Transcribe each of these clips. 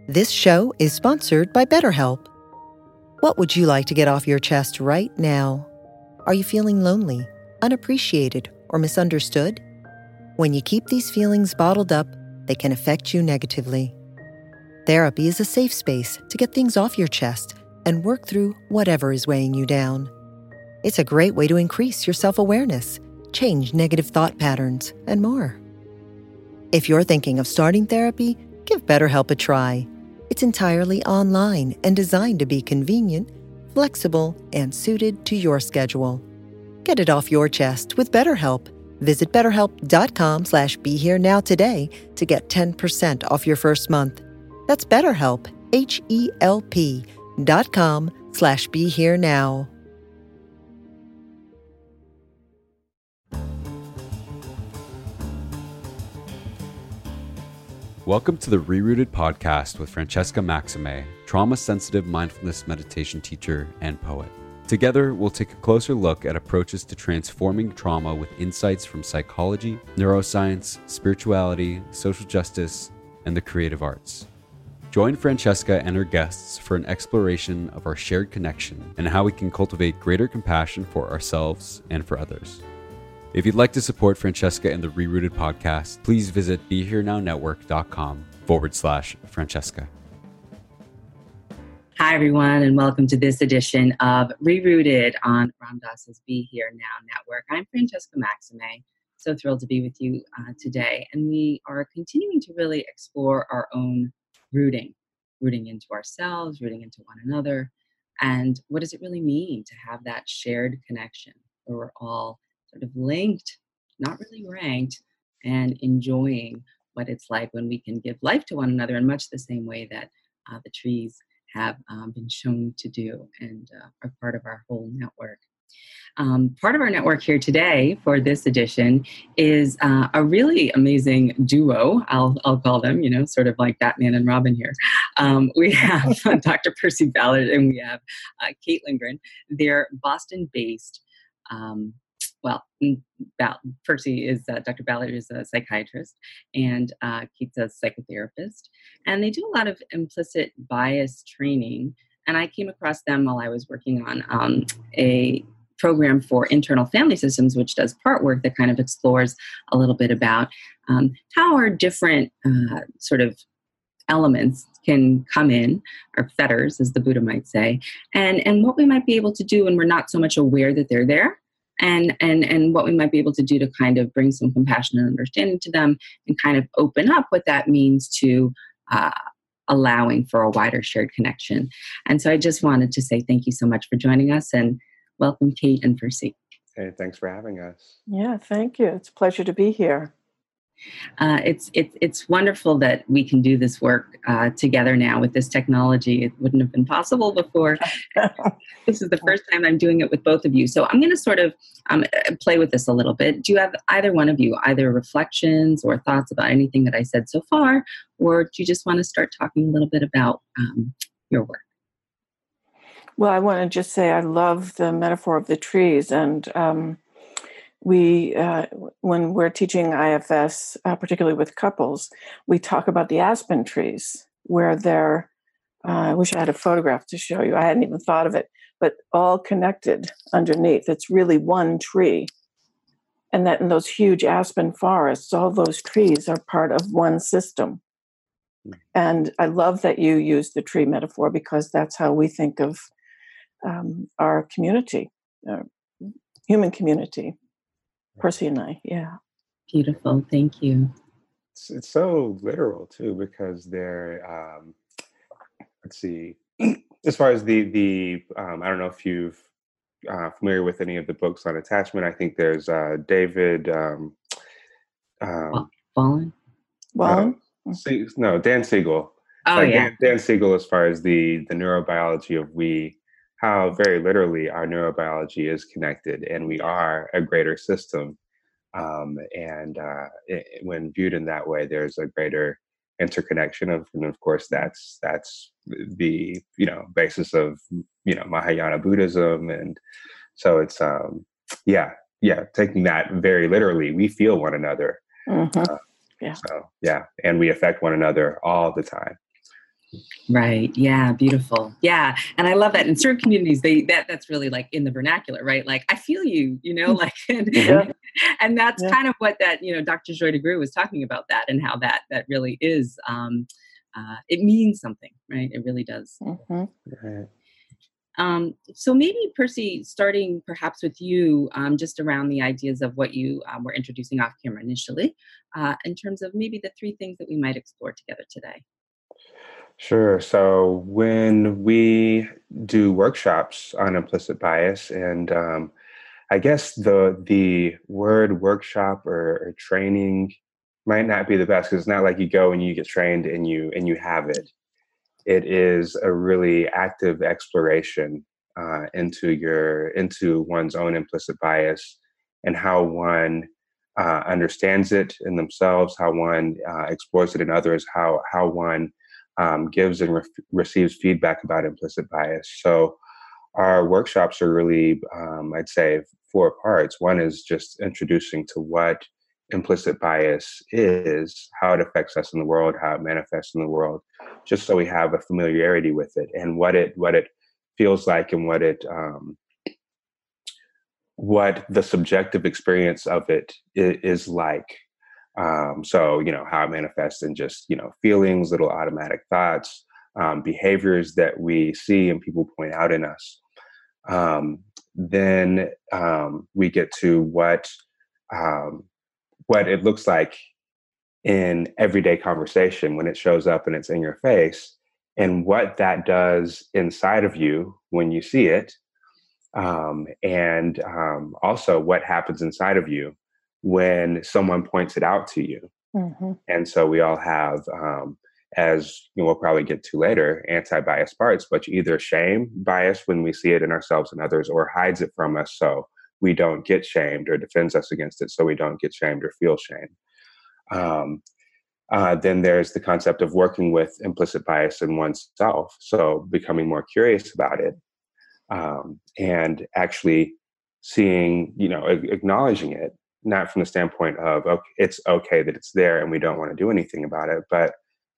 This show is sponsored by BetterHelp. What would you like to get off your chest right now? Are you feeling lonely, unappreciated, or misunderstood? When you keep these feelings bottled up, they can affect you negatively. Therapy is a safe space to get things off your chest and work through whatever is weighing you down. It's a great way to increase your self-awareness, change negative thought patterns, and more. If you're thinking of starting therapy, give BetterHelp a try. It's entirely online and designed to be convenient, flexible, and suited to your schedule. Get it off your chest with BetterHelp. Visit BetterHelp.com/BeHereNow today to get 10% off your first month. That's BetterHelp, HELP.com/BeHereNow. Welcome to the Rerooted podcast with Francesca Maxime, trauma-sensitive mindfulness meditation teacher and poet. Together, we'll take a closer look at approaches to transforming trauma with insights from psychology, neuroscience, spirituality, social justice, and the creative arts. Join Francesca and her guests for an exploration of our shared connection and how we can cultivate greater compassion for ourselves and for others. If you'd like to support Francesca and the Rerooted podcast, please visit BeHereNowNetwork.com/Francesca. Hi, everyone, and welcome to this edition of Rerooted on Ram Dass's Be Here Now Network. I'm Francesca Maxime. So thrilled to be with you today. And we are continuing to really explore our own rooting into ourselves, rooting into one another. And what does it really mean to have that shared connection where we're all sort of linked, not really ranked, and enjoying what it's like when we can give life to one another in much the same way that the trees have been shown to do and are part of our whole network. Part of our network here today for this edition is a really amazing duo, I'll call them, sort of like Batman and Robin here. We have Dr. Percy Ballard and we have Kate Lindgren. They're Boston-based. Percy is, Dr. Ballard is a psychiatrist and Kate's a psychotherapist. And they do a lot of implicit bias training. And I came across them while I was working on a program for internal family systems, which does part work that kind of explores a little bit about how our different sort of elements can come in, or fetters, as the Buddha might say, and what we might be able to do when we're not so much aware that they're there. And what we might be able to do to kind of bring some compassion and understanding to them and kind of open up what that means to allowing for a wider shared connection. And so I just wanted to say thank you so much for joining us and welcome Kate and Percy. Hey, thanks for having us. Yeah, thank you. It's a pleasure to be here. It's wonderful that we can do this work together now with this technology. It wouldn't have been possible before. This is the first time I'm doing it with both of you. So I'm going to sort of play with this a little bit. Do you have either one of you either reflections or thoughts about anything that I said so far, or do you just want to start talking a little bit about your work? Well, I want to just say I love the metaphor of the trees, and we, when we're teaching IFS, particularly with couples, we talk about the aspen trees, where they're, I wish I had a photograph to show you. I hadn't even thought of it, but all connected underneath. It's really one tree. And that in those huge aspen forests, all those trees are part of one system. And I love that you use the tree metaphor because that's how we think of our community, human community. Percy and I, yeah. Beautiful, thank you. It's so literal too, because they're, let's see, as far as the I don't know if you've familiar with any of the books on attachment. I think there's David Wallen? No, Dan Siegel. Oh, yeah. Dan Siegel, as far as the neurobiology of how very literally our neurobiology is connected, and we are a greater system. When viewed in that way, there's a greater interconnection and of course that's the basis of Mahayana Buddhism, and so it's taking that very literally, we feel one another. Mm-hmm. And we affect one another all the time. Right. Yeah. Beautiful. Yeah. And I love that in certain communities, that's really like in the vernacular, right? Like, I feel you, like, Hmm. Yeah, and that's yeah. kind of what that, Dr. Joy DeGruy was talking about that and how that really is, it means something, right? It really does. Hmm. Right. So maybe Percy, starting perhaps with you, just around the ideas of what you were introducing off camera initially, in terms of maybe the three things that we might explore together today. Sure. So when we do workshops on implicit bias, and I guess the word workshop or training might not be the best because it's not like you go and you get trained and you have it. It is a really active exploration into one's own implicit bias and how one understands it in themselves, how one explores it in others, how one gives and receives feedback about implicit bias. So our workshops are really, I'd say, four parts. One is just introducing to what implicit bias is, how it affects us in the world, how it manifests in the world, just so we have a familiarity with it and what it feels like and what the subjective experience of it is like. So how it manifests in just feelings, little automatic thoughts, behaviors that we see and people point out in us. Then we get to um, what it looks like in everyday conversation when it shows up and it's in your face, and what that does inside of you when you see it, and also what happens inside of you when someone points it out to you. Hmm. And so we all have, as we'll probably get to later, anti-bias parts, but you either shame bias when we see it in ourselves and others, or hides it from us so we don't get shamed, or defends us against it so we don't get shamed or feel shame. Um, then there's the concept of working with implicit bias in oneself. So becoming more curious about it, and actually seeing, acknowledging it, not from the standpoint of, okay, it's okay that it's there and we don't want to do anything about it, but,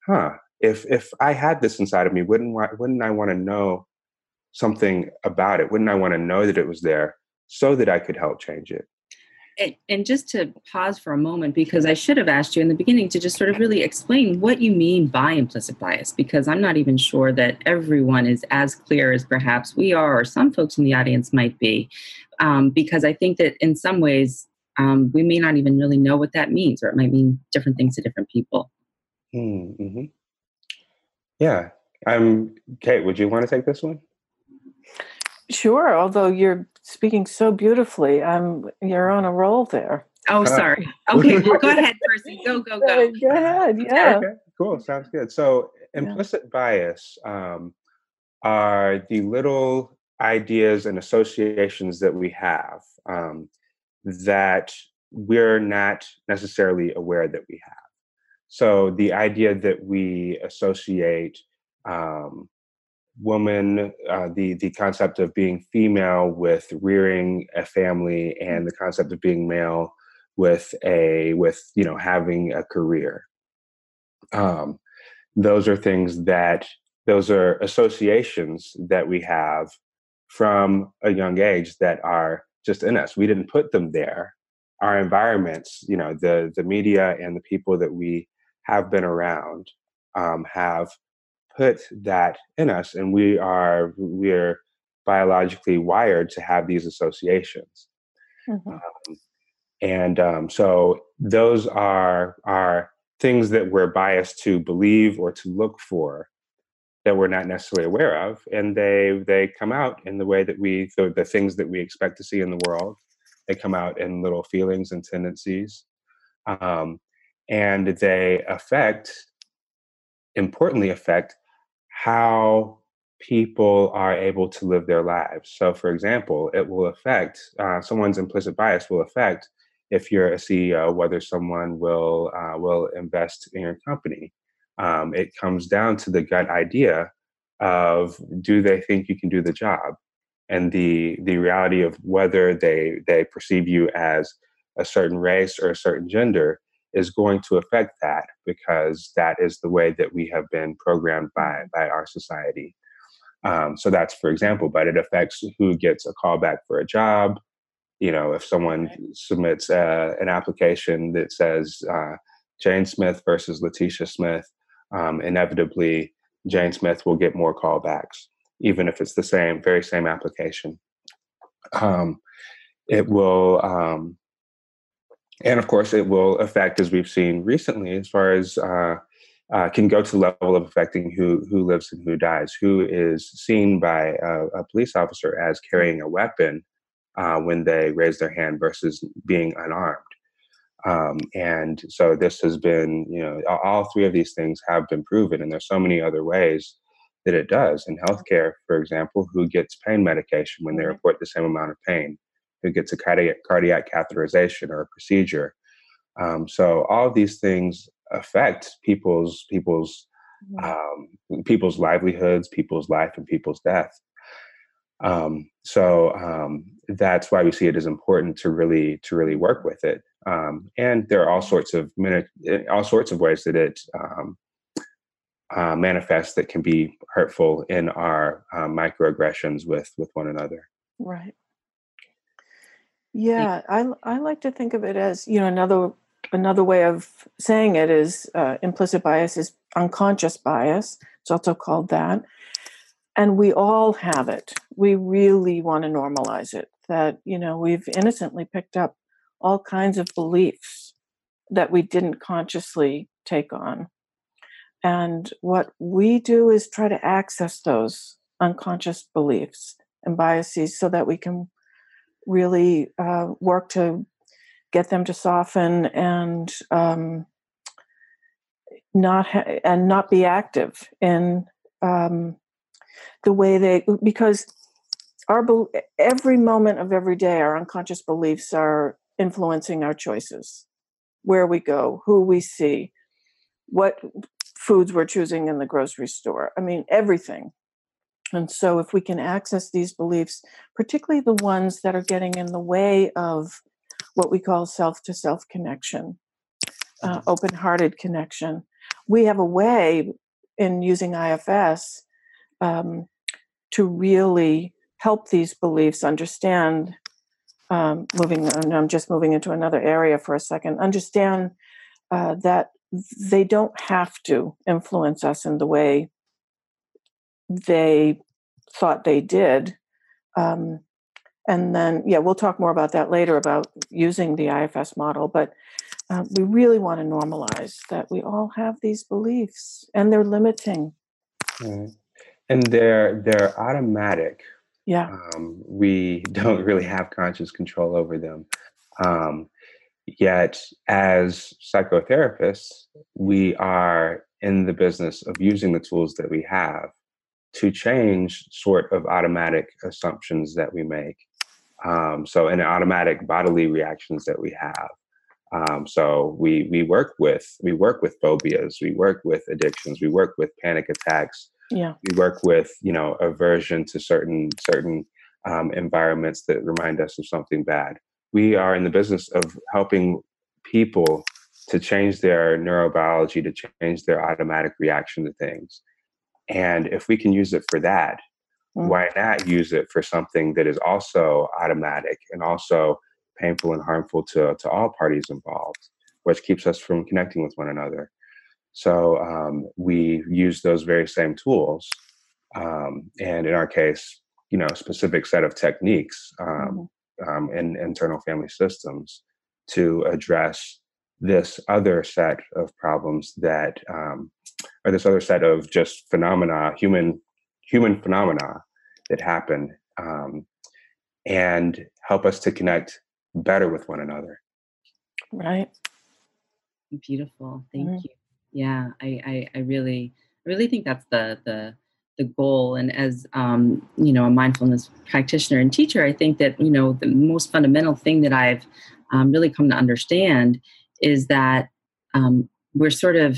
if I had this inside of me, wouldn't I want to know something about it? Wouldn't I want to know that it was there so that I could help change it? And just to pause for a moment, because I should have asked you in the beginning to just sort of really explain what you mean by implicit bias, because I'm not even sure that everyone is as clear as perhaps we are, or some folks in the audience might be, because I think that in some ways we may not even really know what that means, or it might mean different things to different people. Mm-hmm. Yeah. Kate, would you want to take this one? Sure. Although you're speaking so beautifully, you're on a roll there. Oh, sorry. Okay, well, go ahead, Percy. Go, go, go. Go ahead. Yeah. Okay, cool. Sounds good. So Yeah. implicit bias are the little ideas and associations that we have, that we're not necessarily aware that we have. So the idea that we associate, um, woman, the concept of being female with rearing a family, and the concept of being male with having a career. Um, those are those are associations that we have from a young age that are just in us. We didn't put them there. Our environments, the media and the people that we have been around, have put that in us, and we're biologically wired to have these associations. Hmm. So those are things that we're biased to believe or to look for, that we're not necessarily aware of, and they come out in the way that the things that we expect to see in the world. They come out in little feelings and tendencies, um, and they importantly affect how people are able to live their lives. So, for example, it will affect, someone's implicit bias will affect, if you're a CEO, whether someone will invest in your company. It comes down to the gut idea of, do they think you can do the job, and the reality of whether they perceive you as a certain race or a certain gender is going to affect that, because that is the way that we have been programmed by our society. So that's, for example, but it affects who gets a call back for a job. If someone submits an application that says Jane Smith versus Letitia Smith, inevitably Jane Smith will get more callbacks, even if it's the very same application. It will, and of course, it will affect, as we've seen recently, as far as can go to the level of affecting who lives and who dies, who is seen by a police officer as carrying a weapon when they raise their hand versus being unarmed. And so this has been, all three of these things have been proven, and there's so many other ways that it does. In healthcare, for example, who gets pain medication when they report the same amount of pain, who gets a cardiac catheterization or a procedure. So all of these things affect people's livelihoods, people's life, and people's death. So that's why we see it as important to really work with it. And there are all sorts of ways that it manifests that can be hurtful in our microaggressions with one another. Right. Yeah, I like to think of it as, another way of saying it is implicit bias is unconscious bias. It's also called that. And we all have it. We really want to normalize it, that, we've innocently picked up all kinds of beliefs that we didn't consciously take on. And what we do is try to access those unconscious beliefs and biases so that we can really work to get them to soften and not be active in the way because every moment of every day, our unconscious beliefs are influencing our choices, where we go, who we see, what foods we're choosing in the grocery store. I mean, everything. And so if we can access these beliefs, particularly the ones that are getting in the way of what we call self-to-self connection, open-hearted connection, we have a way in using IFS to really help these beliefs understand, I'm just moving into another area for a second, understand that they don't have to influence us in the way they thought they did. And then, we'll talk more about that later, about using the IFS model. But we really want to normalize that we all have these beliefs, and they're limiting. And they're automatic. Yeah. We don't really have conscious control over them. Yet, as psychotherapists, we are in the business of using the tools that we have to change sort of automatic assumptions that we make. And automatic bodily reactions that we have. So we work with phobias, we work with addictions, we work with panic attacks. Yeah. We work with, aversion to certain environments that remind us of something bad. We are in the business of helping people to change their neurobiology, to change their automatic reaction to things. And if we can use it for that, why not use it for something that is also automatic and also painful and harmful to all parties involved, which keeps us from connecting with one another? So we use those very same tools, and in our case, a specific set of techniques in internal family systems to address this other set of problems that, or this other set of just phenomena, human phenomena that happen, and help us to connect better with one another. Right. Beautiful. Thank you. Yeah, I really think that's the goal. And as a mindfulness practitioner and teacher, I think that the most fundamental thing that I've really come to understand is that we're sort of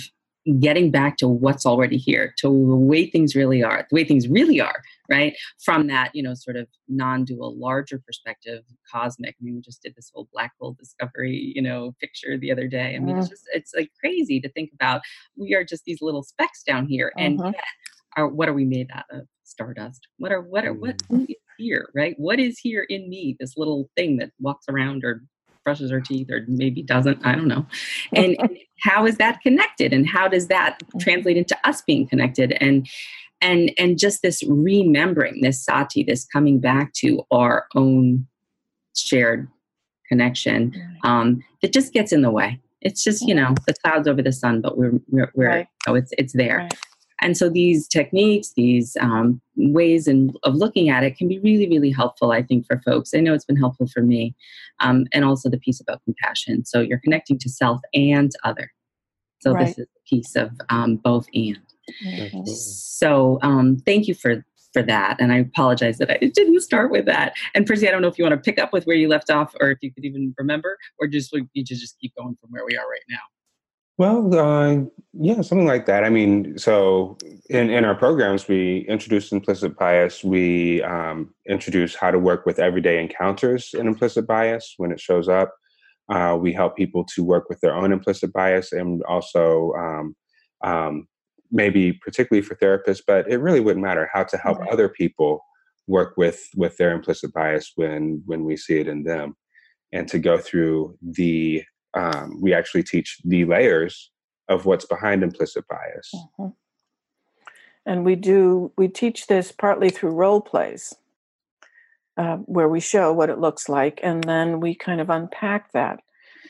getting back to what's already here, to the way things really are, right? From that, sort of non-dual, larger perspective, cosmic. I mean, we just did this whole black hole discovery, picture the other day. I mean, it's like crazy to think about. We are just these little specks down here, and yet, what are we made out of? Stardust. Who is here, right? What is here in me? This little thing that walks around or brushes her teeth or maybe doesn't, I don't know. And how is that connected, and how does that translate into us being connected, and just this remembering, this sati, this coming back to our own shared connection, that just gets in the way. It's just, the clouds over the sun, but we're right. It's there. Right. And so these techniques, these ways of looking at it can be really, really helpful, I think, for folks. I know it's been helpful for me. And also the piece about compassion. So you're connecting to self and other. So this is a piece of both and. Mm-hmm. So thank you for that. And I apologize that I didn't start with that. And Percy, I don't know if you want to pick up with where you left off, or if you could even remember, or just you just keep going from where we are right now. Well, yeah, something like that. I mean, so in our programs, we introduce implicit bias. We introduce how to work with everyday encounters in implicit bias when it shows up. We help people to work with their own implicit bias, and also maybe particularly for therapists, but it really wouldn't matter, how to help other people work with their implicit bias when we see it in them, and to go through we actually teach the layers of what's behind implicit bias. Mm-hmm. And we teach this partly through role plays, where we show what it looks like, and then we kind of unpack that.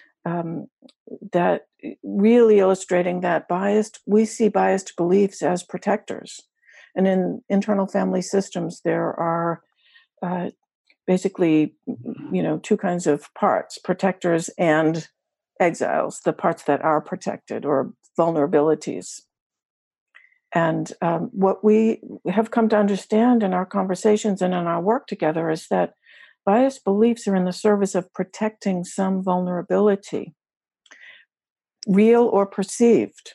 That really illustrating that we see biased beliefs as protectors. And in internal family systems, there are basically, two kinds of parts: protectors and exiles, the parts that are protected, or vulnerabilities. And what we have come to understand in our conversations and in our work together is that biased beliefs are in the service of protecting some vulnerability, real or perceived.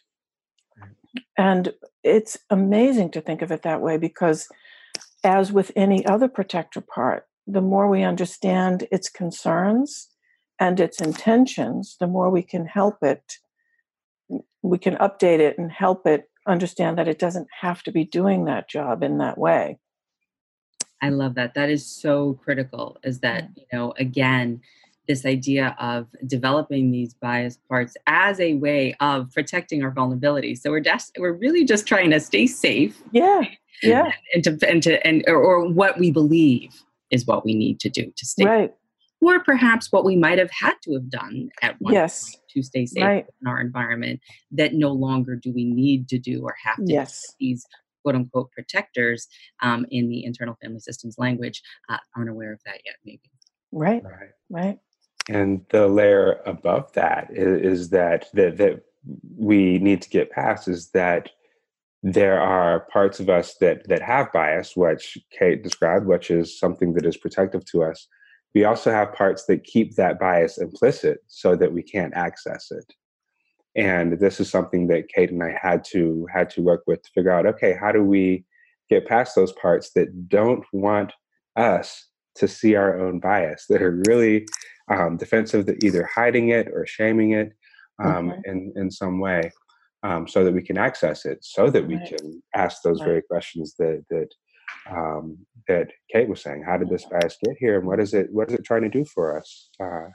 And it's amazing to think of it that way, because as with any other protector part, the more we understand its concerns and its intentions, the more we can help it. We can update it and help it understand that it doesn't have to be doing that job in that way. I love that. That is so critical, is that, again, this idea of developing these biased parts as a way of protecting our vulnerability. So we're really just trying to stay safe. Yeah. Yeah. Or what we believe is what we need to do to stay safe. Or perhaps what we might have had to have done at one point to stay safe in our environment, that no longer do we need to do or have to do these quote unquote protectors in the internal family systems language aren't aware of that yet, maybe. Right. And the layer above that is that we need to get past, is that there are parts of us that have bias, which Kate described, which is something that is protective to us. We also have parts that keep that bias implicit so that we can't access it. And this is something that Kate and I had to work with to figure out, okay, how do we get past those parts that don't want us to see our own bias, that are really defensive, that either hiding it or shaming it in some way, so that we can access it, so that we can ask those very questions that Kate was saying. How did this bias get here, and what is it trying to do for us?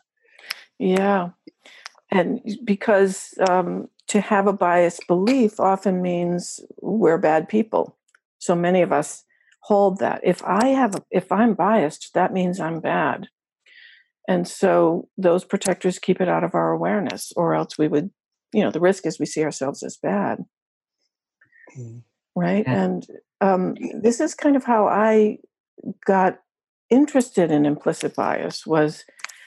And because to have a biased belief often means we're bad people. So many of us hold that. If I'm biased, that means I'm bad. And so those protectors keep it out of our awareness, or else we would, the risk is we see ourselves as bad. Right. And this is kind of how I got interested in implicit bias, was,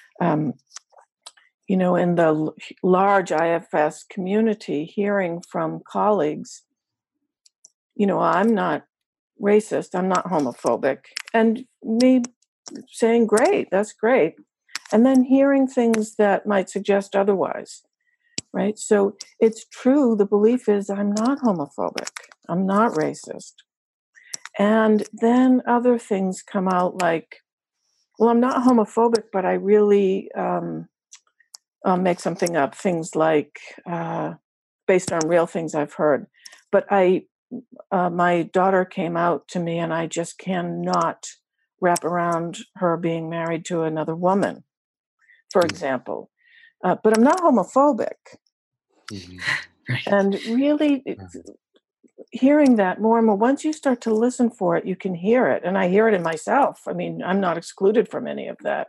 in the large IFS community, hearing from colleagues, I'm not racist, I'm not homophobic, and me saying, great, that's great. And then hearing things that might suggest otherwise. right? So it's true. The belief is I'm not homophobic. I'm not racist. And then other things come out like, well, I'm not homophobic, but I really I'll make something up. Things like based on real things I've heard. But my daughter came out to me, and I just cannot wrap around her being married to another woman, for example. But I'm not homophobic. Right. And really, hearing that more and more, once you start to listen for it, you can hear it. And I hear it in myself. I mean, I'm not excluded from any of that.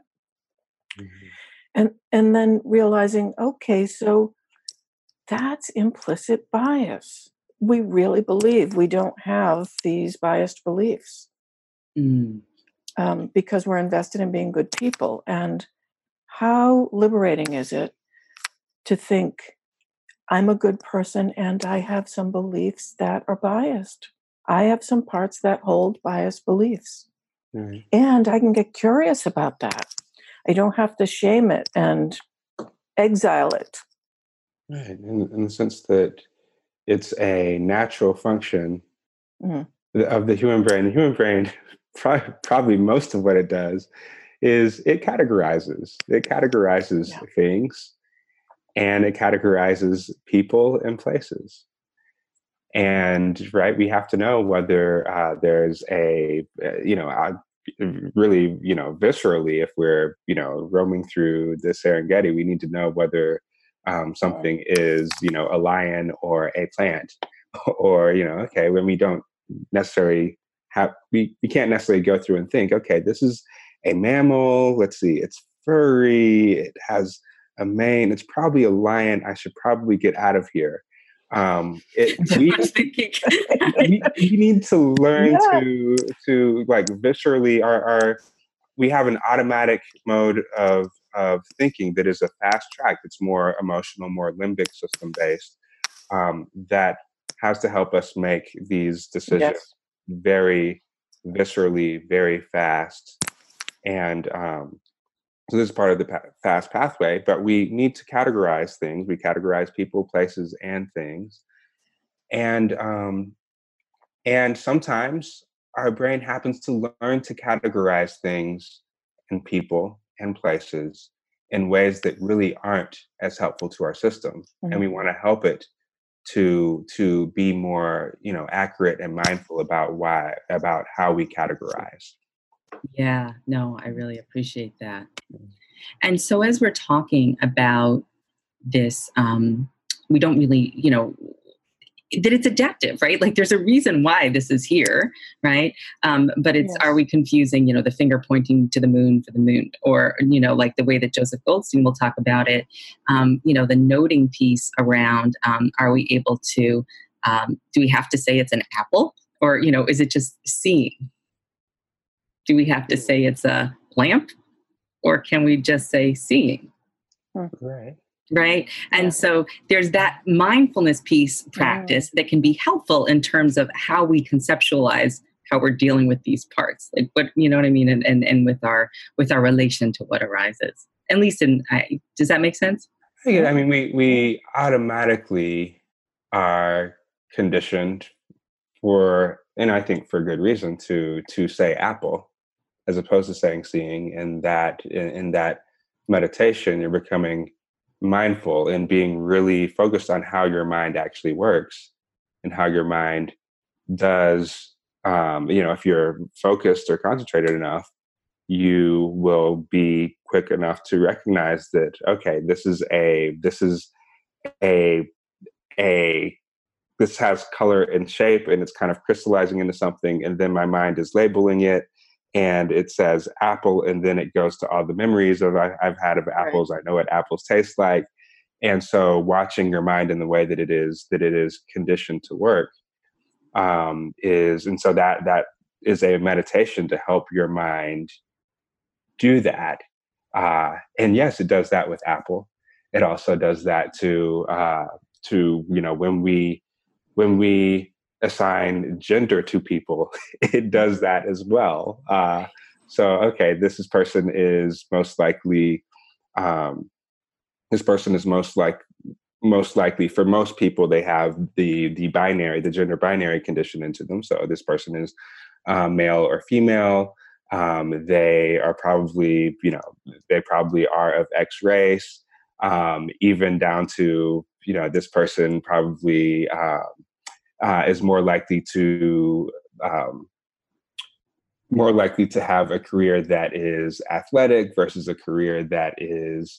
And then realizing, okay, so that's implicit bias. We really believe we don't have these biased beliefs because we're invested in being good people. And how liberating is it to think, I'm a good person and I have some beliefs that are biased. I have some parts that hold biased beliefs. And I can get curious about that. I don't have to shame it and exile it. Right. In the sense that it's a natural function of the human brain. The human brain, probably most of what it does is it categorizes. It categorizes things, and it categorizes people and places. And right, we have to know whether there's a, really, viscerally, if we're, roaming through the Serengeti, we need to know whether something is, a lion or a plant, or, okay, when we don't necessarily we can't necessarily go through and think, okay, this is a mammal. Let's see, it's furry. It has a mane. It's probably a lion. I should probably get out of here. We need to learn to like viscerally we have an automatic mode of thinking that is a fast track. It's more emotional, more limbic system based, that has to help us make these decisions very viscerally, very fast. And so this is part of the fast pathway, but we need to categorize things. We categorize people, places, and things. And sometimes our brain happens to learn to categorize things and people and places in ways that really aren't as helpful to our system. And we want to help it to be more, accurate and mindful about how we categorize. Yeah, no, I really appreciate that. And so as we're talking about this, we don't really, that it's adaptive, right? Like there's a reason why this is here, right? But it's, are we confusing, the finger pointing to the moon for the moon, or, like the way that Joseph Goldstein will talk about it, the noting piece around, are we able to, do we have to say it's an apple, or, is it just seeing? Do we have to say it's a lamp, or can we just say seeing? Right. Right. And so there's that mindfulness piece practice that can be helpful in terms of how we conceptualize how we're dealing with these parts, like what, you know what I mean? And with our relation to what arises, at least does that make sense? Yeah. I mean, we automatically are conditioned and I think for good reason, to say apple as opposed to saying seeing. And that in that meditation, you're becoming mindful and being really focused on how your mind actually works and how your mind does. If you're focused or concentrated enough, you will be quick enough to recognize that, okay, this has color and shape, and it's kind of crystallizing into something. And then my mind is labeling it, and it says apple, and then it goes to all the memories I've had of apples. Right. I know what apples taste like. And so watching your mind in the way that it is conditioned to work, that is a meditation to help your mind do that. And yes, it does that with apple. It also does that to when we assign gender to people, it does that as well. So, okay, this person is most likely most likely for most people, they have the gender binary condition into them. So this person is male or female. They are probably, they probably are of X race, even down to, this person probably is more likely to have a career that is athletic versus a career that is,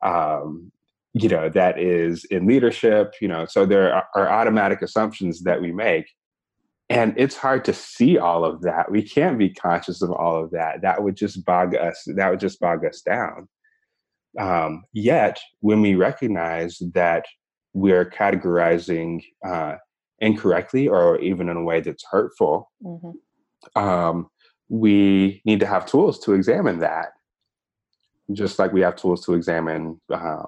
that is in leadership. So there are automatic assumptions that we make. And it's hard to see all of that. We can't be conscious of all of that. That would just bog us. That would just bog us down. Yet, when we recognize that we're categorizing incorrectly, or even in a way that's hurtful, we need to have tools to examine that. Just like we have tools to examine,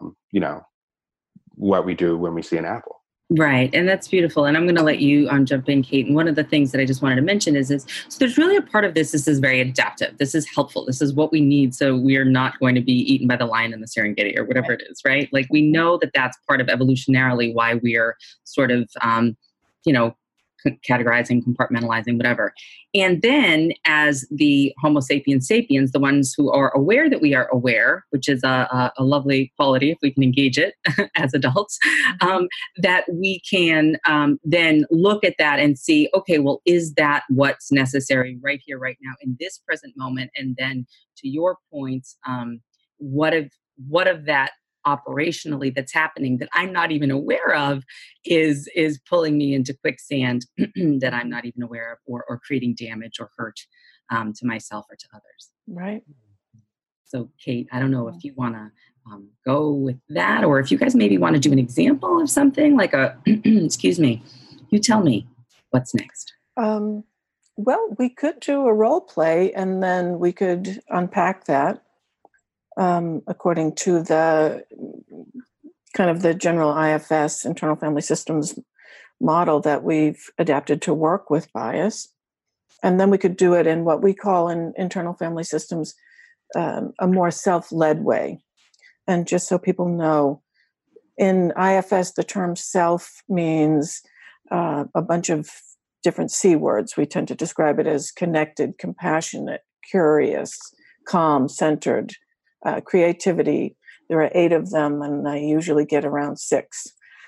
what we do when we see an apple. Right. And that's beautiful. And I'm going to let you jump in, Kate. And one of the things that I just wanted to mention is so there's really a part of this. This is very adaptive. This is helpful. This is what we need. So we are not going to be eaten by the lion in the Serengeti or whatever it is, right? Like, we know that that's part of evolutionarily why we are sort of, categorizing, compartmentalizing, whatever. And then as the Homo sapiens sapiens, the ones who are aware that we are aware, which is a lovely quality if we can engage it as adults, that we can then look at that and see, okay, well, is that what's necessary right here, right now, in this present moment? And then to your point, what of that operationally that's happening that I'm not even aware of is pulling me into quicksand that I'm not even aware of, or creating damage or hurt to myself or to others. Right. So, Kate, I don't know if you want to go with that, or if you guys maybe want to do an example of something like excuse me, you tell me what's next. Well, we could do a role play and then we could unpack that. According to the kind of the general IFS, internal family systems model that we've adapted to work with bias. And then we could do it in what we call in internal family systems, a more self-led way. And just so people know, in IFS, the term self means a bunch of different C words. We tend to describe it as connected, compassionate, curious, calm, centered, creativity. There are 8 of them, and I usually get around 6.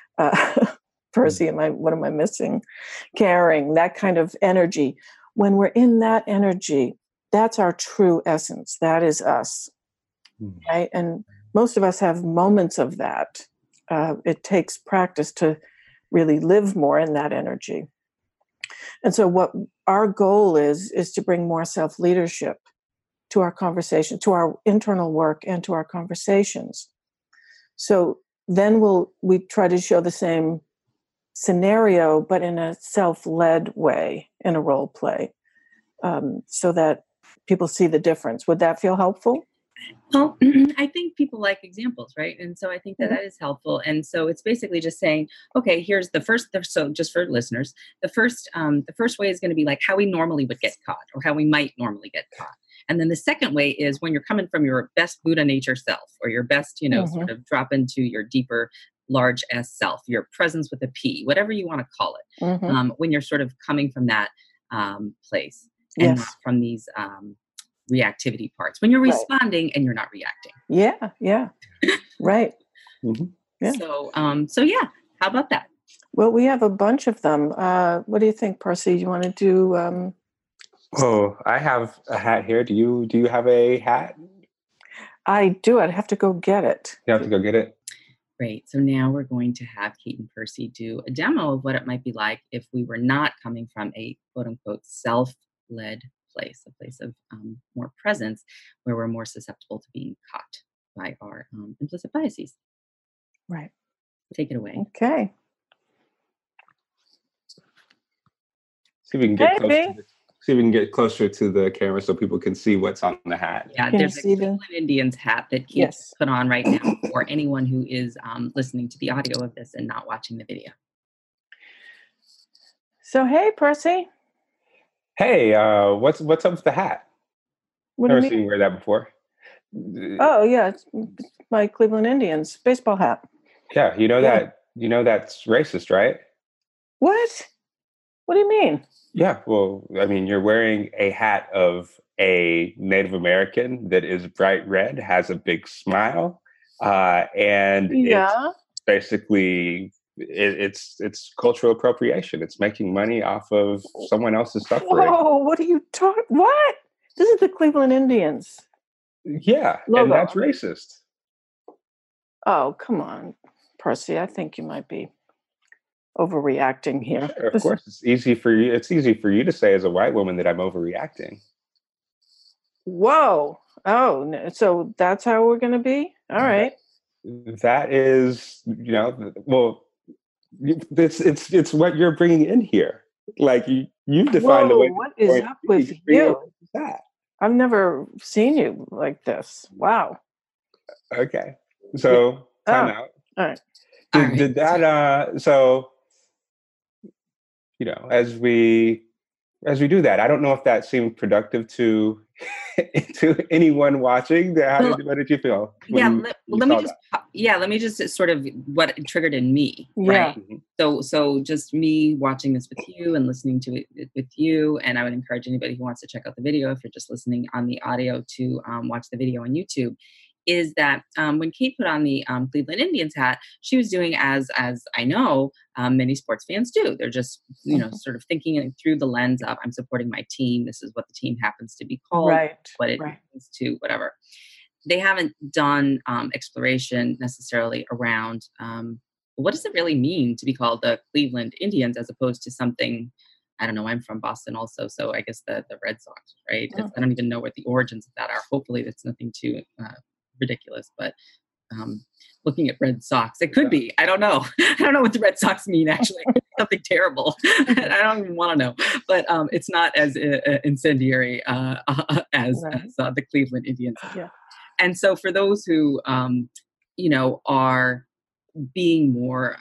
Percy, what am I missing? Caring, that kind of energy. When we're in that energy, that's our true essence. That is us, right? And most of us have moments of that. It takes practice to really live more in that energy. And so what our goal is to bring more self-leadership to our conversation, to our internal work, and to our conversations. So then we try to show the same scenario, but in a self-led way, in a role play, so that people see the difference. Would that feel helpful? Well, I think people like examples, right? And so I think that is helpful. And so it's basically just saying, okay, here's the first. So just for listeners, the first way is going to be like how we normally would get caught, or how we might normally get caught. And then the second way is when you're coming from your best Buddha nature self, or your best, sort of drop into your deeper, large S self, your presence with a P, whatever you want to call it. When you're sort of coming from that place, and not from these reactivity parts, when you're responding and you're not reacting. Yeah. Right. Yeah. So yeah, how about that? Well, we have a bunch of them. What do you think, Percy? You want to do? Oh, I have a hat here. Do you have a hat? I do. I'd have to go get it. You have to go get it? Great. So now we're going to have Kate and Percy do a demo of what it might be like if we were not coming from a quote unquote self-led place, a place of more presence, where we're more susceptible to being caught by our implicit biases. Right. Take it away. Okay. See if we can get closer to the camera so people can see what's on the hat. Yeah, there's a Cleveland Indians hat that Kate put on right now for anyone who is listening to the audio of this and not watching the video. So, hey, Percy. Hey, what's up with the hat? Never seen you wear that before. Oh, yeah, it's my Cleveland Indians baseball hat. Yeah, you know Yeah. that's racist, right? What? What do you mean? Yeah, well, I mean, you're wearing a hat of a Native American that is bright red, has a big smile, and it's Yeah. basically it's cultural appropriation. It's making money off of someone else's suffering. Whoa, what are you talking? What? This is the Cleveland Indians Yeah, and that's logo. racist. Oh, come on, Percy. I think you might be overreacting here. Sure, of This is, course, it's easy for you. It's easy for you to say as a white woman that I'm overreacting. whoa. Oh, so that's how we're going to be? All right. That is, well, it's what you're bringing in here. Like you've defined the Whoa, way that what it's is going up to be. with You're bringing you? it to that. I've never seen you like this. Wow. Okay, Yeah. so time Oh, out. all right. All Did right. did that? So as we do that, I don't know if that seemed productive to to anyone watching. Well, What did you feel yeah, when you let me saw just that? let me just sort of what it triggered in me, Yeah. right? Mhm. So just me watching this with you and listening to it with you, and I would encourage anybody who wants to check out the video, if you're just listening on the audio, to watch the video on YouTube. Is that when Kate put on the Cleveland Indians hat, she was doing as I know many sports fans do. They're just Mhm. sort of thinking it through the lens of, I'm supporting my team. This is what the team happens to be called, Right. what it Right. means to whatever. They haven't done exploration necessarily around what does it really mean to be called the Cleveland Indians, as opposed to something, I don't know. I'm from Boston also, so I guess the Red Sox, right? I don't even know what the origins of that are. Hopefully, that's nothing too ridiculous, but um, looking at Red Sox, it could be. I don't know. I don't know what the Red Sox mean. Actually, it could be something terrible. I don't even want to know. But it's not as incendiary Right. as the Cleveland Indians. Yeah. And so for those who, are being more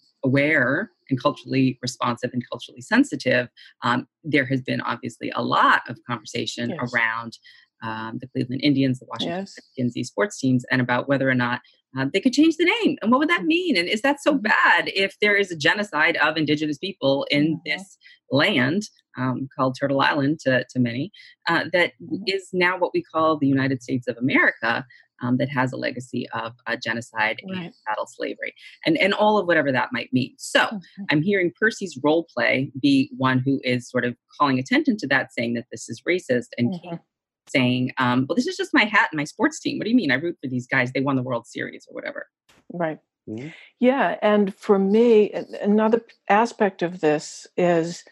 aware and culturally responsive and culturally sensitive, there has been obviously a lot of conversation Yes. around the Cleveland Indians, the Washington Yes. Redskins, these sports teams, and about whether or not they could change the name. And what would that mean? And is that so bad if there is a genocide of indigenous people in this land called Turtle Island to many, that is now what we call the United States of America, that has a legacy of genocide and Right. chattel slavery and all of whatever that might mean. So Mhm. I'm hearing Percy's role play be one who is sort of calling attention to that, saying that this is racist, and Kate saying, well, this is just my hat and my sports team. What do you mean? I root for these guys. They won the World Series or whatever. Right. Mhm. Yeah. And for me, another aspect of this is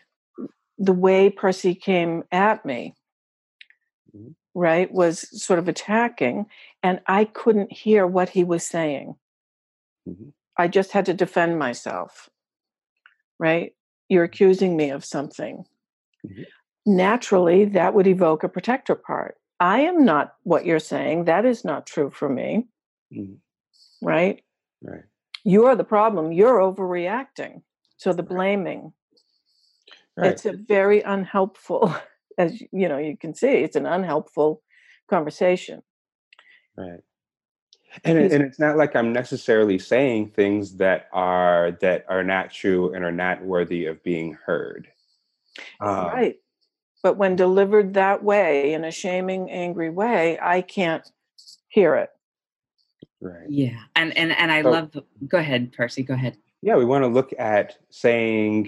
the way Percy came at me, Mhm. right, was sort of attacking, and I couldn't hear what he was saying. Mhm. I just had to defend myself, right? You're accusing me of something. Mhm. Naturally, that would evoke a protector part. I am not what you're saying. That is not true for me, Mhm. right? Right. You're the problem. You're overreacting. So the blaming, Right. it's a very unhelpful, as you can see, it's an unhelpful conversation. Right. And He's it's not like I'm necessarily saying things that are not true and are not worthy of being heard. Um, right. But when delivered that way, in a shaming, angry way, I can't hear it. right. Yeah. And I So love, go ahead, Percy, go ahead. yeah, we want to look at saying,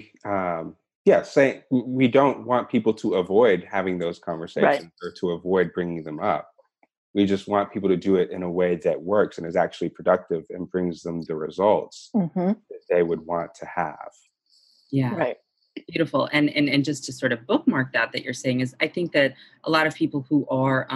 saying we don't want people to avoid having those Right. conversations or to avoid bringing them up. We just want people to do it in a way that works and is actually productive and brings them the results Hmm. that they would want to have. Yeah. Right. Beautiful. And just to sort of bookmark that you're saying, is I think that a lot of people who are,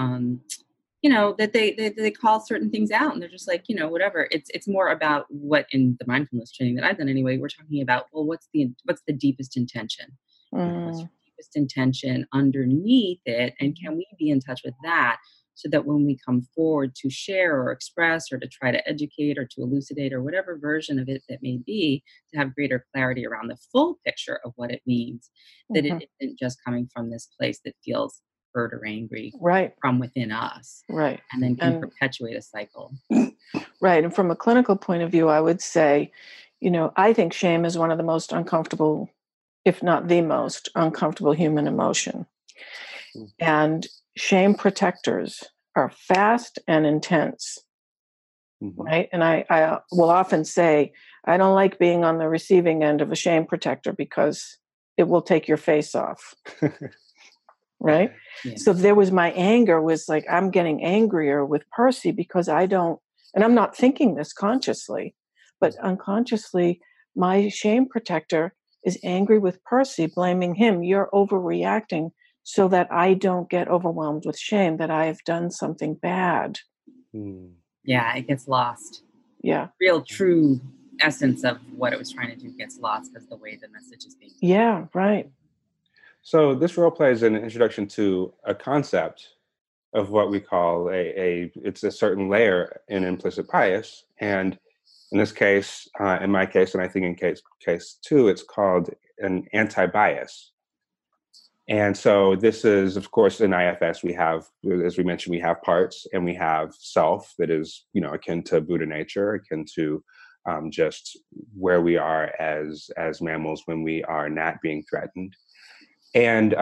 that they call certain things out and they're just like, whatever. It's more about what, in the mindfulness training that I've done anyway, we're talking about, well, what's the deepest intention? What's Mm, your deepest intention underneath it? And can we be in touch with that, so that when we come forward to share or express or to try to educate or to elucidate or whatever version of it that may be, to have greater clarity around the full picture of what it means, that it mhm. isn't just coming from this place that feels hurt or angry Right. from within us, Right. and then can And perpetuate a cycle. right. And from a clinical point of view, I would say, I think shame is one of the most uncomfortable, if not the most uncomfortable human emotion. And shame protectors are fast and intense, Mhm. right? And I will often say, I don't like being on the receiving end of a shame protector because it will take your face off, right? Yeah. So there was my anger was like, I'm getting angrier with Percy because I don't, and I'm not thinking this consciously, but unconsciously, my shame protector is angry with Percy, blaming him. You're overreacting so that I don't get overwhelmed with shame that I have done something bad. Mm. Yeah, it gets lost. Yeah. Real true essence of what it was trying to do gets lost because the way the message is being. Yeah, right. So this role play is an introduction to a concept of what we call it's a certain layer in implicit bias, and in this case, in my case, and I think in case two, it's called an anti-bias. And so this is, of course, in IFS, we have, as we mentioned, we have parts and we have self that is, akin to Buddha nature, akin to just where we are as mammals when we are not being threatened. And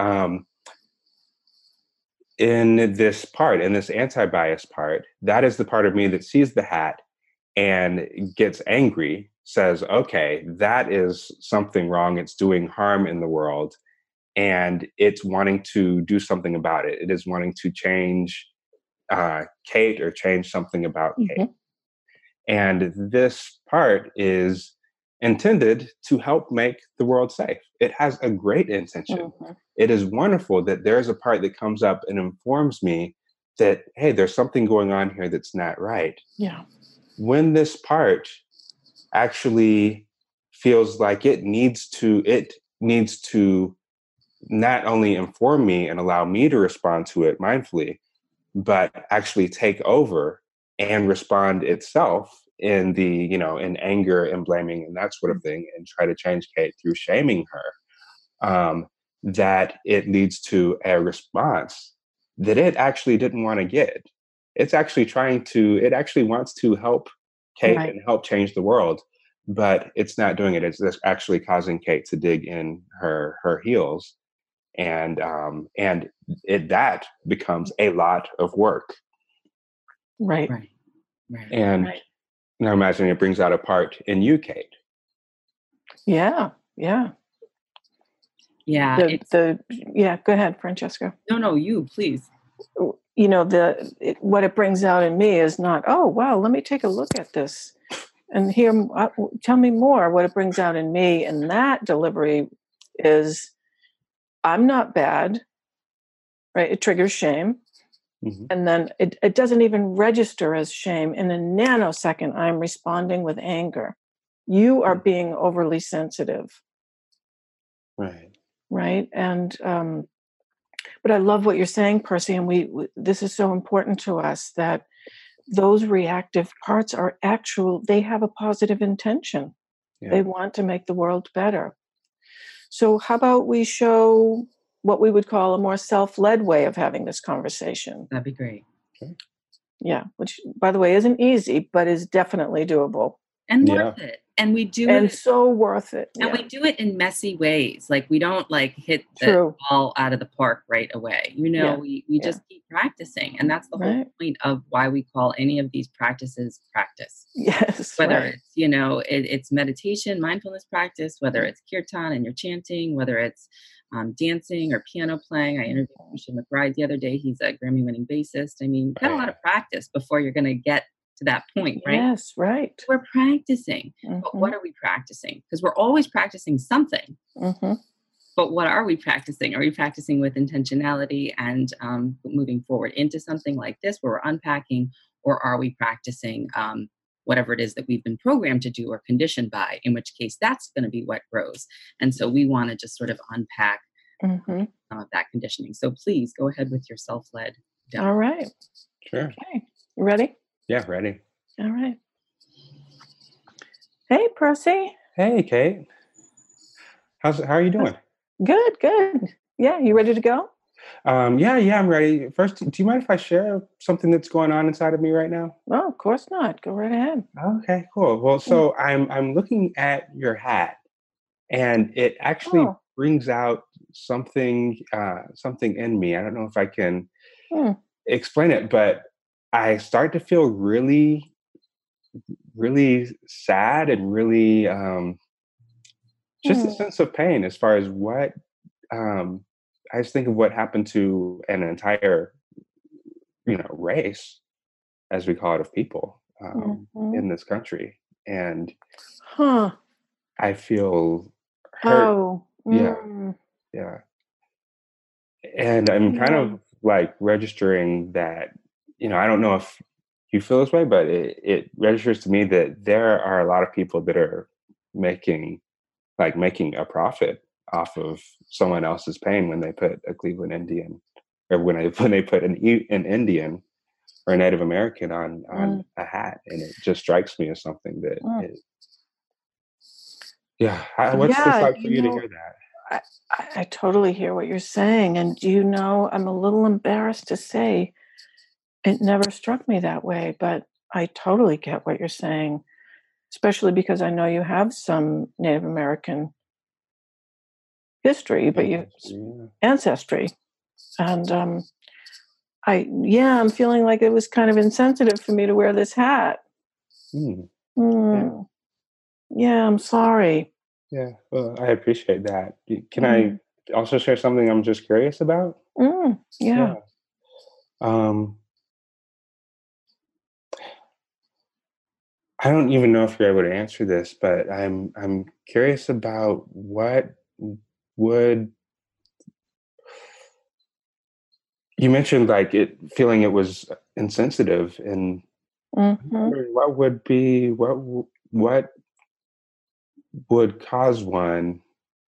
in this part, in this anti-bias part, that is the part of me that sees the hat and gets angry, says, okay, that is something wrong. It's doing harm in the world. And it's wanting to do something about it. It is wanting to change Kate or change something about Kate. And this part is intended to help make the world safe. It has a great intention. It is wonderful that there's a part that comes up and informs me that, hey, there's something going on here that's not right. Yeah. When this part actually feels like it needs to not only inform me and allow me to respond to it mindfully, but actually take over and respond itself in in anger and blaming and that sort of thing, and try to change Kate through shaming her, that it leads to a response that it actually didn't want to get. It actually wants to help Kate Right. and help change the world, but it's not doing it. It's just actually causing Kate to dig in her heels, and that becomes a lot of work. Right. Right. Right. And Right. now imagine it brings out a part in you, Kate. Yeah. Yeah. Yeah. Yeah. Go ahead, Francesca. No, you please. What it brings out in me is not, oh wow, let me take a look at this and tell me more. What it brings out in me in that delivery is, I'm not bad, right? It triggers shame. Mm-hmm. And then it doesn't even register as shame. In a nanosecond, I'm responding with anger. You are being overly sensitive. Right. Right. And, but I love what you're saying, Percy. And this is so important to us, that those reactive parts are they have a positive intention. Yeah. They want to make the world better. So how about we show what we would call a more self-led way of having this conversation? That'd be great. Okay. Yeah, which, by the way, isn't easy, but is definitely doable. And Yeah. worth it. And we do And it. so worth it. And Yeah. we do it in messy ways. Like, we don't hit the True. ball out of the park right away. Yeah. We just keep practicing. And that's the whole Right. point of why we call any of these practices practice. Yes. Whether right. it's, it's meditation, mindfulness practice, whether it's kirtan and you're chanting, whether it's dancing or piano playing. I interviewed Christian McBride the other day. He's a Grammy-winning bassist. I mean, you've got a lot of practice before you're going to get to that point, right? Yes, right. We're practicing. But what are we practicing? Because we're always practicing something. Mm-hmm. But what are we practicing? Are we practicing with intentionality and moving forward into something like this where we're unpacking? Or are we practicing whatever it is that we've been programmed to do or conditioned by, in which case that's going to be what grows. And so we want to just sort of unpack some of that conditioning. So please go ahead with your self-led demo. All right. Sure. Okay. You ready? Yeah, ready. All right. Hey, Percy. Hey, Kate. How are you doing? Good, good. Yeah, you ready to go? Yeah, I'm ready. First, do you mind if I share something that's going on inside of me right now? No, of course not. Go right ahead. Okay, cool. Well, Mm. so I'm looking at your hat, and it actually Oh, brings out something in me. I don't know if I can hmm. explain it, but I start to feel really, really sad and really just a Hmm. sense of pain as far as what um, I just think of what happened to an entire race, as we call it, of people Mhm. in this country, and Huh. I feel hurt. Oh. Yeah, Mm. yeah, and I'm kind Yeah. of like registering that. I don't know if you feel this way, but it registers to me that there are a lot of people that are making making a profit off of someone else's pain when they put a Cleveland Indian, or when they put an Indian or a Native American on Mm. a hat, and it just strikes me as something that Mm. is. Yeah, what's this Yeah, like for you to hear that? I totally hear what you're saying. And do you know, I'm a little embarrassed to say it never struck me that way, but I totally get what you're saying, especially because I know you have some Native American history, but you Yeah. ancestry. And I'm feeling like it was kind of insensitive for me to wear this hat. Hmm. Yeah, Mm, yeah, I'm sorry. yeah. Well, I appreciate that. Can I Mm, also share something I'm just curious about? yeah. Yeah. Um, I don't even know if you're able to answer this, but I'm curious about what would you mentioned, like, it feeling it was insensitive, and I'm Hmm. wondering what would cause one.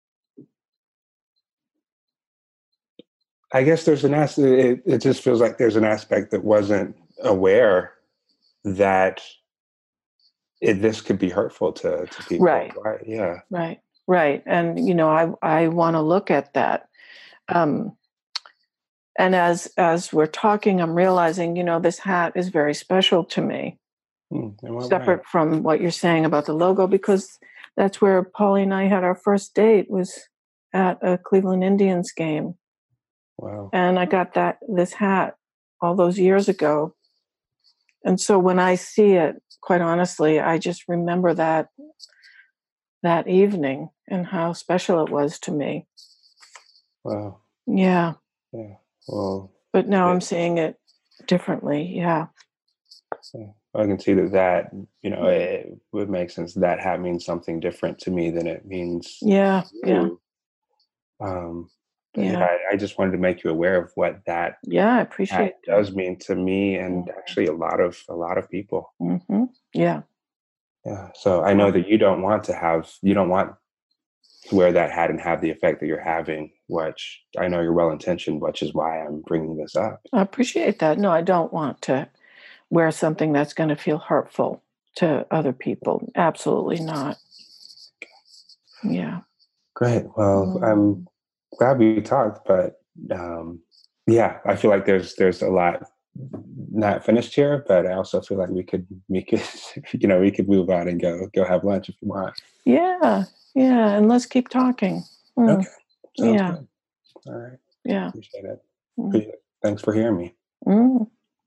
I guess there's an aspect. It just feels like there's an aspect that wasn't aware that this could be hurtful to people. Right, Right? Yeah. right, right. And I want to look at that. Um, and as we're talking, I'm realizing, this hat is very special to me, In what way? separate from what you're saying about the logo, because that's where Polly and I had our first date, was at a Cleveland Indians game. Wow. And I got this hat all those years ago. And so when I see it, quite honestly, I just remember that evening and how special it was to me. Wow. Yeah. Yeah. Well, But now I'm it, seeing it differently. Yeah. yeah. I can see it would make sense. That hat means something different to me than it means Yeah. to Yeah. you. Um, but yeah, Yeah. I just wanted to make you aware of what that Yeah. I hat appreciate that. does mean to me, and actually a lot of people. Mm-hmm. Yeah. Yeah. So I know that you don't want to wear that hat and have the effect that you're having, which I know you're well intentioned, which is why I'm bringing this up. I appreciate that. No, I don't want to wear something that's going to feel hurtful to other people. Absolutely not. Yeah. Great. Well, I'm Mm. glad we talked, but yeah, I feel like there's a lot not finished here, but I also feel like we could we could move on and go have lunch if you want. Yeah. Yeah. And let's keep talking. Okay, Mm. sounds Yeah. good. All right, Yeah. appreciate it. Mm. Thanks for hearing me. Mm.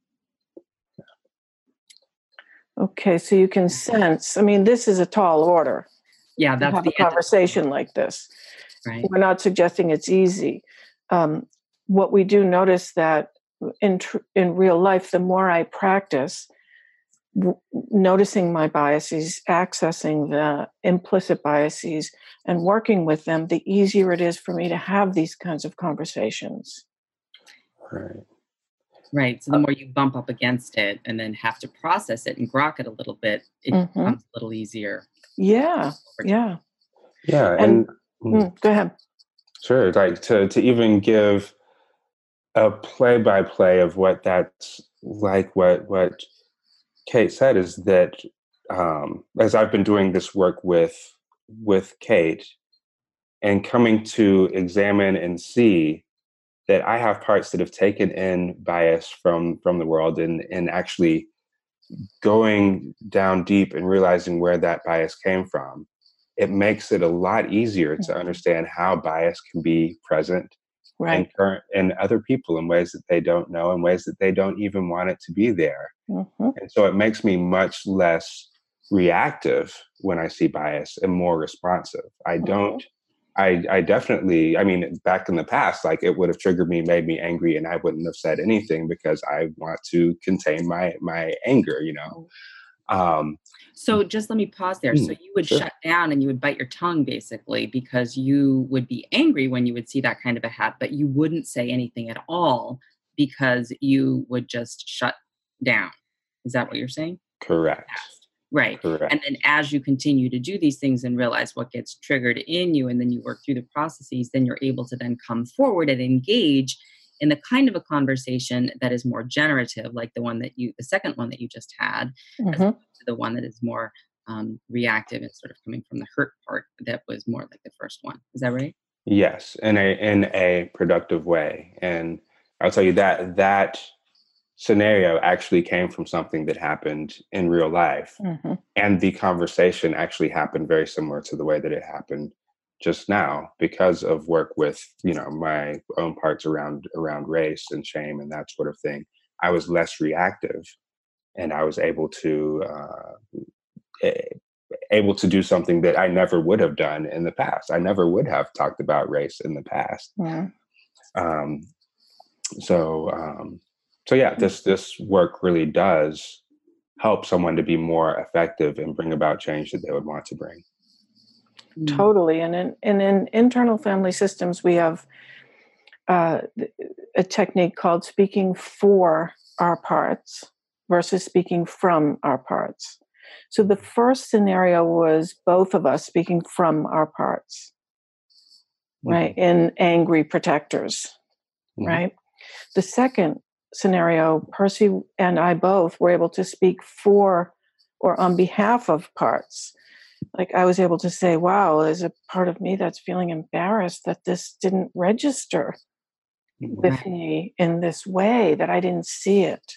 Okay. So you can sense, I mean, this is a tall order Yeah, to that's have a the end of the conversation like this. right. We're not suggesting it's easy. Um, what we do notice that in real life, the more I practice noticing my biases, accessing the implicit biases, and working with them, the easier it is for me to have these kinds of conversations. All right. Right. So the more you bump up against it and then have to process it and grok it a little bit, it Hmm. becomes a little easier Yeah, over time. yeah. Yeah, And and mm, go ahead. sure, like to even give a play by play of what that's like. What Kate said is that as I've been doing this work with Kate and coming to examine and see that I have parts that have taken in bias from the world, and actually going down deep and realizing where that bias came from, it makes it a lot easier to understand how bias can be present in Right. current in other people in ways that they don't know, in ways that they don't even want it to be there. Mm-hmm. And so it makes me much less reactive when I see bias and more responsive. I don't, I definitely, I mean, back in the past, like it would have triggered me, made me angry, and I wouldn't have said anything because I want to contain my anger, you know? Um, So just let me pause there. So you would sure. shut down and you would bite your tongue basically because you would be angry when you would see that kind of a hat, but you wouldn't say anything at all because you would just shut down. Is that what you're saying? Correct. Right. Correct. And then as you continue to do these things and realize what gets triggered in you, and then you work through the processes, then you're able to then come forward and engage in the kind of a conversation that is more generative, like the second one that you just had, as opposed to the one that is more reactive and sort of coming from the hurt part that was more like the first one. Is that right? Yes, in a productive way. And I'll tell you that that scenario actually came from something that happened in real life. Mm-hmm. And the conversation actually happened very similar to the way that it happened just now because of work with, you know, my own parts around race and shame and that sort of thing. I was less reactive, and I was able to do something that I never would have done in the past. I never would have talked about race in the past. Um, so yeah, this work really does help someone to be more effective and bring about change that they would want to bring. Totally. And in internal family systems, we have a technique called speaking for our parts versus speaking from our parts. So the first scenario was both of us speaking from our parts, right? In angry protectors, right? The second scenario, Percy and I both were able to speak for or on behalf of parts. Like I was able to say, wow, there's a part of me that's feeling embarrassed that this didn't register with me in this way, that I didn't see it.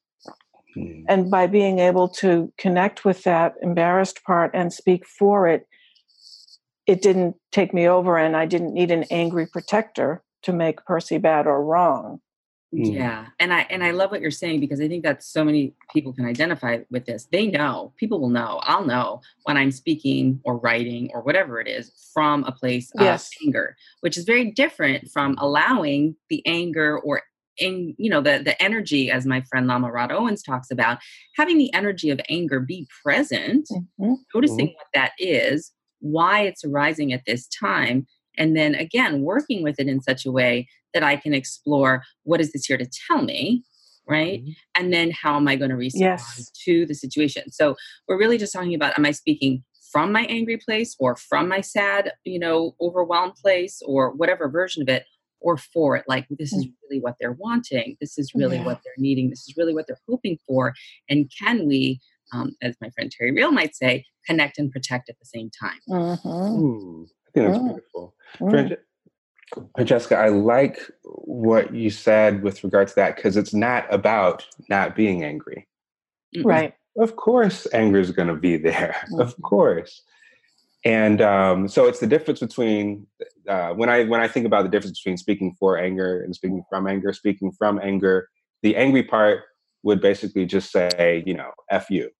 And by being able to connect with that embarrassed part and speak for it, it didn't take me over, and I didn't need an angry protector to make Percy bad or wrong. Yeah. And I love what you're saying, because I think that so many people can identify with this. They know, people will know, I'll know when I'm speaking or writing or whatever it is from a place of anger, which is very different from allowing the anger or the energy, as my friend Lama Rod Owens talks about, having the energy of anger be present, noticing what that is, why it's arising at this time, and then again, working with it in such a way that I can explore, what is this here to tell me, right? And then how am I going to respond to the situation? So we're really just talking about, am I speaking from my angry place or from my sad, overwhelmed place, or whatever version of it, or for it? Like, this is really what they're wanting. This is really what they're needing. This is really what they're hoping for. And can we, as my friend Terry Real might say, connect and protect at the same time? I think that's beautiful. Francesca, I like what you said with regard to that, because it's not about not being angry. Right. Of course, anger is going to be there. Of course. And so it's the difference between when I think about the difference between speaking for anger and speaking from anger, the angry part would basically just say, F you.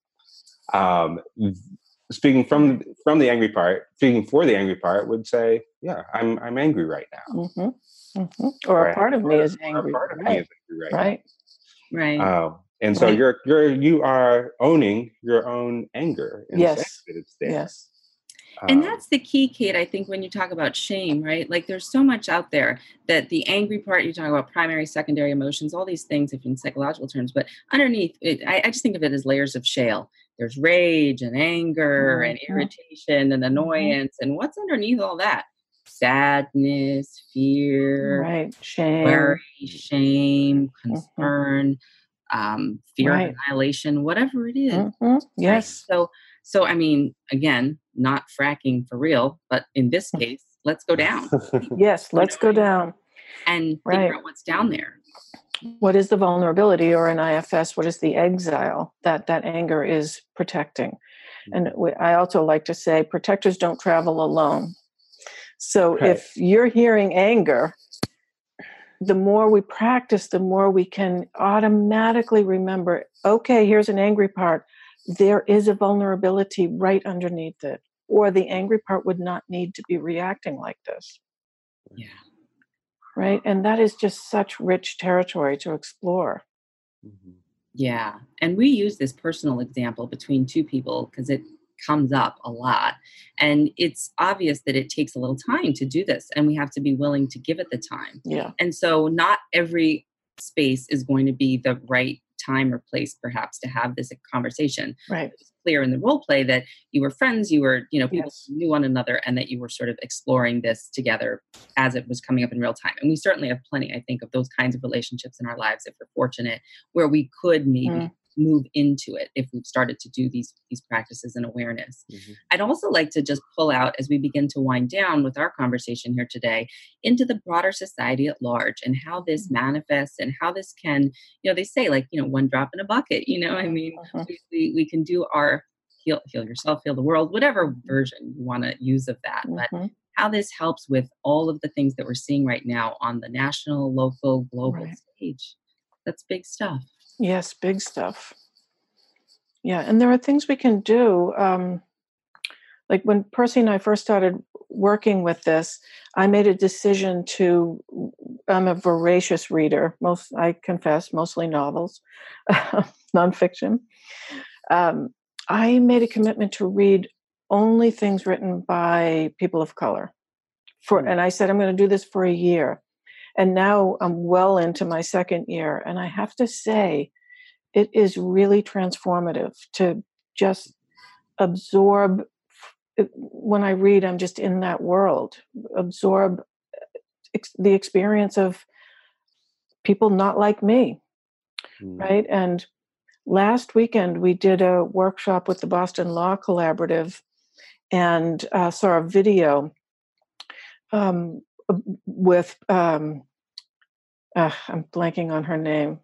Speaking from the angry part, speaking for the angry part would say, yeah, I'm angry right now. Or a part of me is angry. Part of me is angry right now. Right. And so you are owning your own anger and saying that it's there. Yes. And that's the key, Kate, I think, when you talk about shame, right? Like, there's so much out there that the angry part, you talk about primary, secondary emotions, all these things, if in psychological terms, but underneath it, I just think of it as layers of shale. There's rage and anger and irritation and annoyance. And what's underneath all that? Sadness, fear, shame, worry, shame, concern, fear of annihilation, whatever it is. Yes. Right? So, I mean, again, not fracking for real, but in this case, let's go down. Yes, let's go down. and figure out what's down there. What is the vulnerability, or in IFS, what is the exile that anger is protecting? And I also like to say protectors don't travel alone. So if you're hearing anger, the more we practice, the more we can automatically remember, okay, here's an angry part. There is a vulnerability right underneath it, or the angry part would not need to be reacting like this. Yeah. Right? And that is just such rich territory to explore. Mm-hmm. Yeah. And we use this personal example between two people because it comes up a lot. And it's obvious that it takes a little time to do this, and we have to be willing to give it the time. Yeah. And so not every space is going to be the right time or place, perhaps, to have this conversation. Right. It's clear in the role play that you were friends, you were, people Yes. knew one another, and that you were sort of exploring this together as it was coming up in real time. And we certainly have plenty, I think, of those kinds of relationships in our lives, if we're fortunate, where we could maybe move into it if we've started to do these practices and awareness. Mm-hmm. I'd also like to just pull out, as we begin to wind down with our conversation here today, into the broader society at large and how this manifests and how this can, they say, one drop in a bucket, I mean, we can do our heal yourself, heal the world, whatever version you want to use of that. But how this helps with all of the things that we're seeing right now on the national, local, global stage. That's big stuff. Yes, big stuff. Yeah, and there are things we can do. Like when Percy and I first started working with this, I made a decision I'm a voracious reader. I confess, mostly novels, nonfiction. I made a commitment to read only things written by people of color. And I said, I'm going to do this for a year. And now I'm well into my second year. And I have to say, it is really transformative to just absorb. When I read, I'm just in that world, absorb the experience of people not like me, right? And last weekend, we did a workshop with the Boston Law Collaborative and saw a video with, I'm blanking on her name.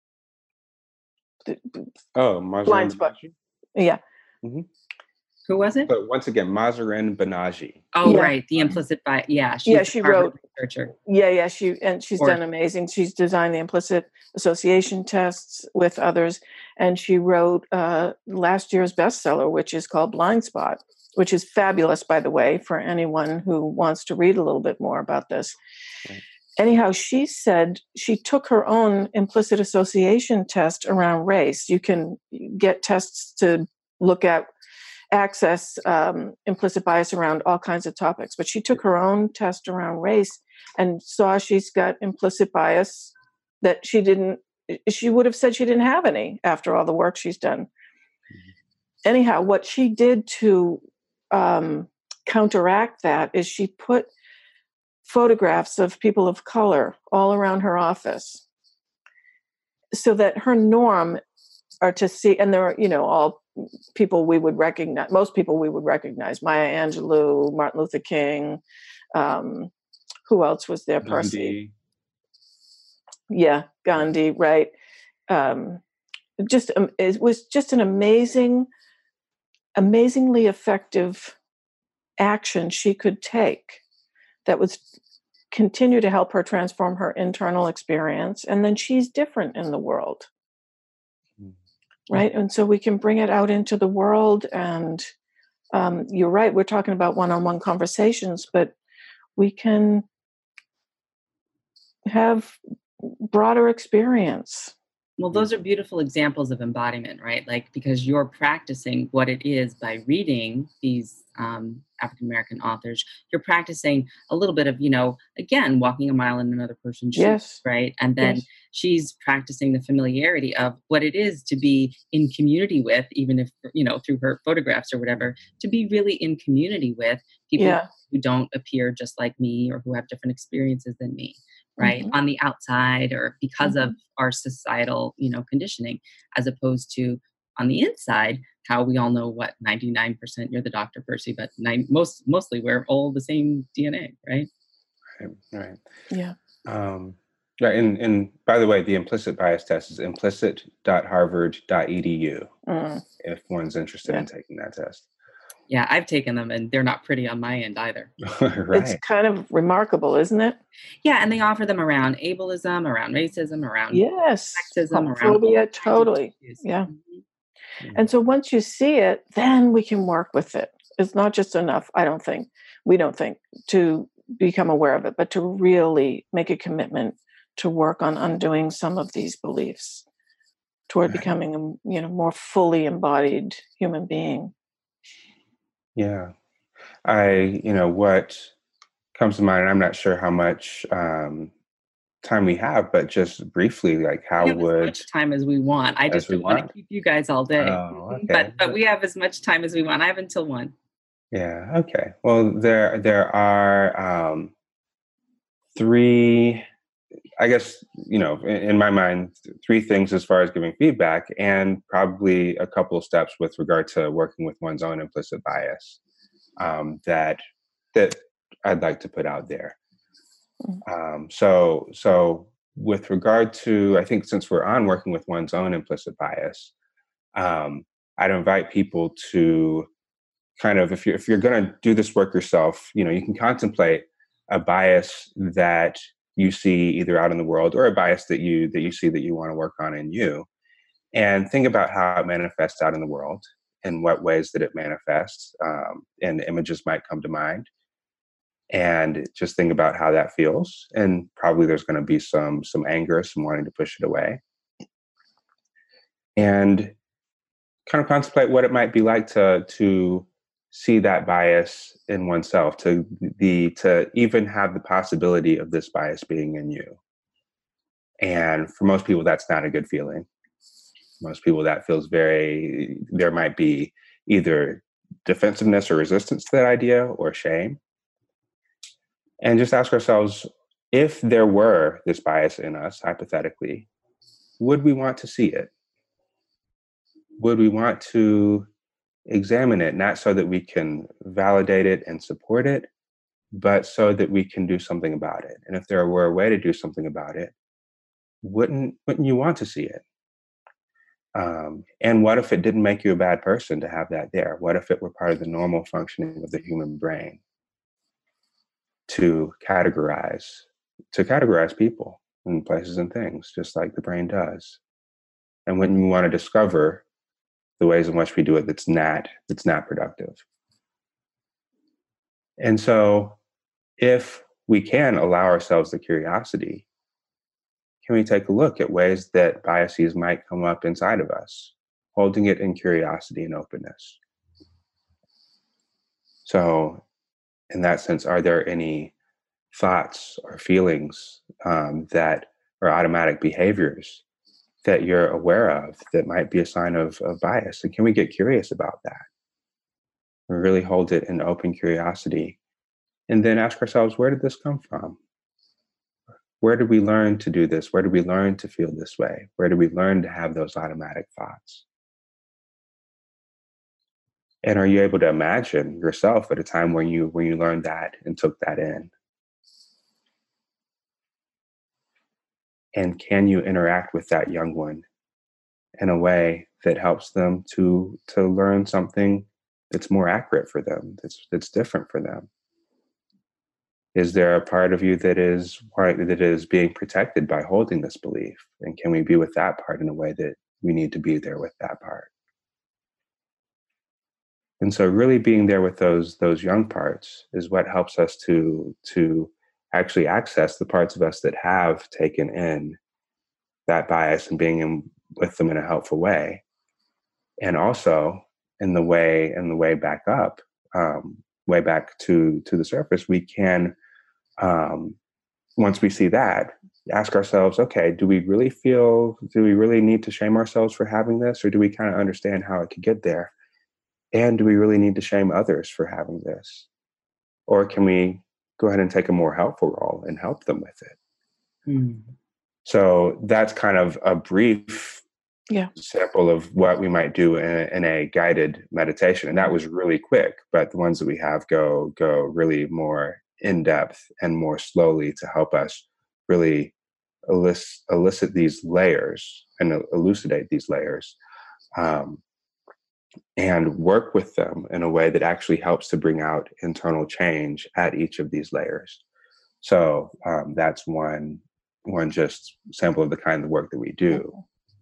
Mahzarin Banaji? Yeah. Mm-hmm. Who was it? So once again, Mahzarin Banaji. Oh, right. The implicit bias. Yeah. She wrote. Researcher. Yeah. She's done amazing. She's designed the implicit association tests with others. And she wrote last year's bestseller, which is called Blind Spot, which is fabulous, by the way, for anyone who wants to read a little bit more about this. Right. Anyhow, she said she took her own implicit association test around race. You can get tests to look at access implicit bias around all kinds of topics. But she took her own test around race and saw she's got implicit bias that she would have said she didn't have any after all the work she's done. Mm-hmm. Anyhow, what she did to counteract that is she put photographs of people of color all around her office so that her norm are to see, and there are, all people we would recognize, most people we would recognize, Maya Angelou, Martin Luther King, who else was there? Percy. Yeah, Gandhi, right. It was just an amazingly effective action she could take that would continue to help her transform her internal experience. And then she's different in the world. Right. And so we can bring it out into the world. And you're right. We're talking about one-on-one conversations, but we can have broader experience. Well, those are beautiful examples of embodiment, right? Because you're practicing what it is by reading these African-American authors, you're practicing a little bit of, again, walking a mile in another person's shoes, right? And then she's practicing the familiarity of what it is to be in community with, even if, through her photographs or whatever, to be really in community with people who don't appear just like me or who have different experiences than me. Right. On the outside or because of our societal, conditioning, as opposed to on the inside, how we all know what 99% you're the Dr. Percy, but mostly we're all the same DNA. Right. Right. Yeah. Right. And by the way, the implicit bias test is implicit.harvard.edu if one's interested in taking that test. Yeah, I've taken them and they're not pretty on my end either. It's Right. kind of remarkable, isn't it? Yeah, and they offer them around ableism, around racism, around Yes. sexism, around all Homophobia, kinds of totally. issues. Yeah. Mhm. And so once you see it, then we can work with it. It's not just enough, I don't think, we don't think, to become aware of it, but to really make a commitment to work on undoing some of these beliefs toward Right. becoming a more fully embodied human being. Yeah. What comes to mind, I'm not sure how much time we have, but just briefly, like how We have as would, much time as we want. I as just we don't want to want? keep you guys all day. Oh, Mhm. okay. But we have as much time as we want. I have until 1. Yeah. Okay. Well, there are three, I guess, in my mind, three things as far as giving feedback, and probably a couple of steps with regard to working with one's own implicit bias that I'd like to put out there. So with regard to, I think since we're on working with one's own implicit bias, I'd invite people to kind of, if you're going to do this work yourself, you can contemplate a bias that you see either out in the world, or a bias that you see that you want to work on in you, and think about how it manifests out in the world, in what ways that it manifests, and images might come to mind, and just think about how that feels. And probably there's going to be some anger, some wanting to push it away, and kind of contemplate what it might be like to see that bias in oneself, to even have the possibility of this bias being in you. And for most people, that's not a good feeling. Most people, that feels there might be either defensiveness or resistance to that idea, or shame. And just ask ourselves, if there were this bias in us, hypothetically, would we want to see it? Would we want to examine it, not so that we can validate it and support it, but so that we can do something about it? And if there were a way to do something about it, wouldn't you want to see it? And what if it didn't make you a bad person to have that there? What if it were part of the normal functioning of the human brain to categorize people and places and things, just like the brain does? And when you want to discover the ways in which we do it that's not productive. And so if we can allow ourselves the curiosity, can we take a look at ways that biases might come up inside of us, holding it in curiosity and openness? So in that sense, are there any thoughts or feelings that are automatic behaviors that you're aware of that might be a sign of bias? And can we get curious about that? We really hold it in open curiosity, and then ask ourselves, where did this come from? Where did we learn to do this? Where did we learn to feel this way? Where did we learn to have those automatic thoughts? And are you able to imagine yourself at a time when you learned that and took that in? And can you interact with that young one in a way that helps them to learn something that's more accurate for them, that's different for them? Is there a part of you that is being protected by holding this belief? And can we be with that part in a way that we need to be there with that part? And so really being there with those young parts is what helps us to actually access the parts of us that have taken in that bias, and being with them in a helpful way. And also in the way back up, way back to the surface, we can, once we see that, ask ourselves, okay, do we really need to shame ourselves for having this? Or do we kind of understand how it could get there? And do we really need to shame others for having this? Or can we go ahead and take a more helpful role and help them with it? Mm. So that's kind of a brief sample of what we might do in a guided meditation. And that was really quick, but the ones that we have go really more in depth and more slowly to help us really elicit these layers and elucidate these layers, and work with them in a way that actually helps to bring out internal change at each of these layers. So that's one just sample of the kind of work that we do.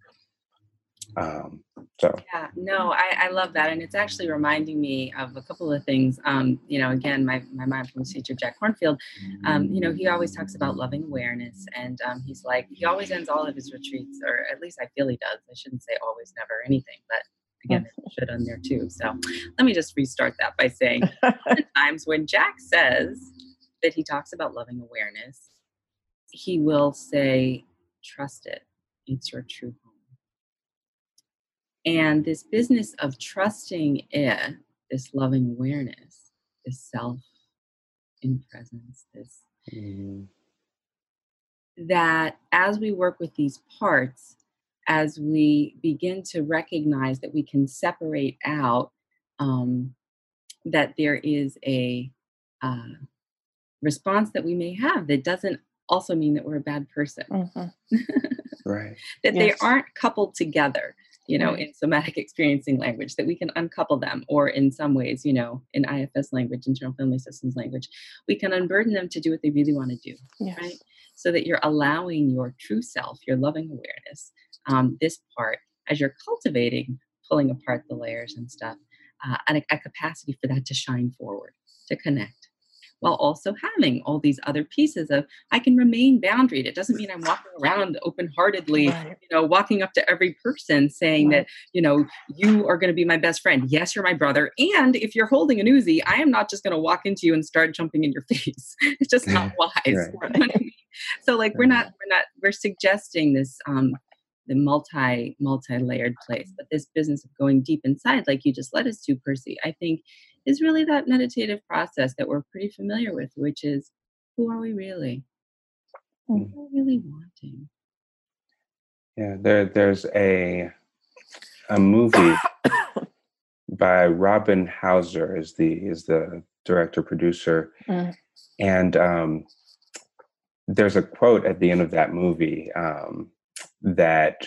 Yeah, no, I love that. And it's actually reminding me of a couple of things. Again, my mindfulness teacher, Jack Kornfield, he always talks about loving awareness. And he's like, he always ends all of his retreats, or at least I feel he does. I shouldn't say always, never, anything, but again, I should on there too. So let me just restart that by saying times when Jack says that he talks about loving awareness, he will say, trust it. It's your true home. And this business of trusting it, this loving awareness, this self in presence, that as we work with these parts, as we begin to recognize that we can separate out that there is a response that we may have that doesn't also mean that we're a bad person. Right. That they aren't coupled together. In somatic experiencing language, that we can uncouple them, or in some ways, in IFS language, internal family systems language, we can unburden them to do what they really want to do, right? So that you're allowing your true self, your loving awareness, this part, as you're cultivating, pulling apart the layers and stuff, and a capacity for that to shine forward, to connect, while also having all these other pieces of, I can remain boundaried. It doesn't mean I'm walking around open-heartedly, walking up to every person saying that, you are going to be my best friend. Yes, you're my brother. And if you're holding an Uzi, I am not just going to walk into you and start jumping in your face. It's just not wise. You know what I mean? So we're suggesting this, the multi-layered place, but this business of going deep inside, like you just led us to, Percy, I think is really that meditative process that we're pretty familiar with, which is, who are we really? What are we really wanting? Yeah, there's a movie by Robin Hauser is the director producer, and there's a quote at the end of that movie that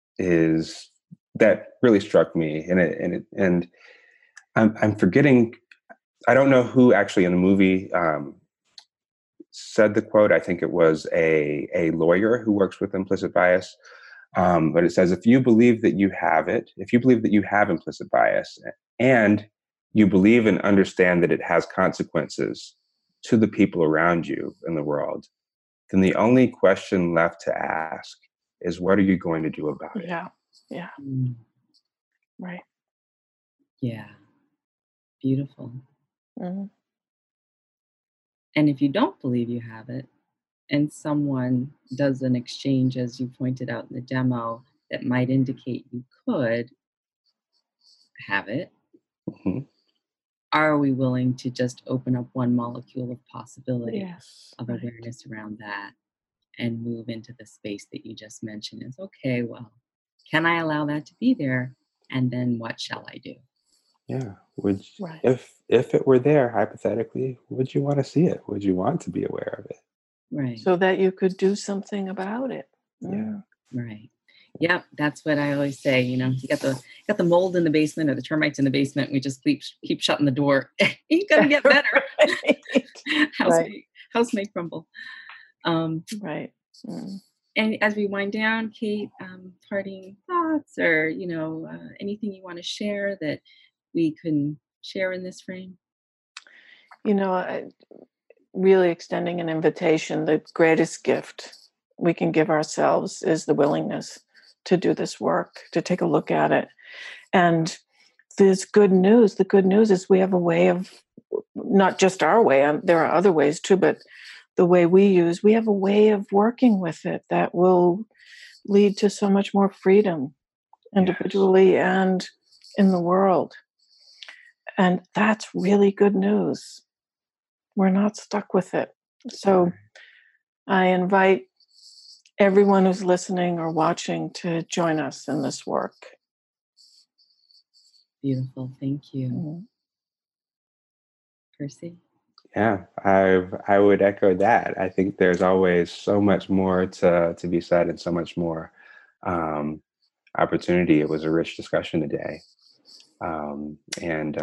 really struck me, and I'm forgetting. I don't know who actually in the movie said the quote. I think it was a lawyer who works with implicit bias. But it says, if you believe that you have it, if you believe that you have implicit bias, and you believe and understand that it has consequences to the people around you in the world, then the only question left to ask is, what are you going to do about it? Yeah. Right. Yeah. Beautiful. And if you don't believe you have it, and someone does an exchange, as you pointed out in the demo, that might indicate you could have it, are we willing to just open up one molecule of possibility of awareness around that and move into the space that you just mentioned? Is, okay, well, can I allow that to be there? And then what shall I do? Yeah. If it were there, hypothetically, would you want to see it? Would you want to be aware of it? Right. So that you could do something about it. Yeah. Right. Yep. That's what I always say. You got the mold in the basement or the termites in the basement. We just keep shutting the door. Ain't gonna get better. House may crumble. Right. And as we wind down, Kate, parting thoughts, or anything you want to share that we can share in this frame? Really extending an invitation. The greatest gift we can give ourselves is the willingness to do this work, to take a look at it. And there's good news. The good news is we have a way of, not just our way, there are other ways too, but the way we have a way of working with it that will lead to so much more freedom individually and in the world. And that's really good news. We're not stuck with it. So I invite everyone who's listening or watching to join us in this work. Beautiful. Thank you. Percy? Yeah, I would echo that. I think there's always so much more to be said and so much more um, opportunity. It was a rich discussion today, and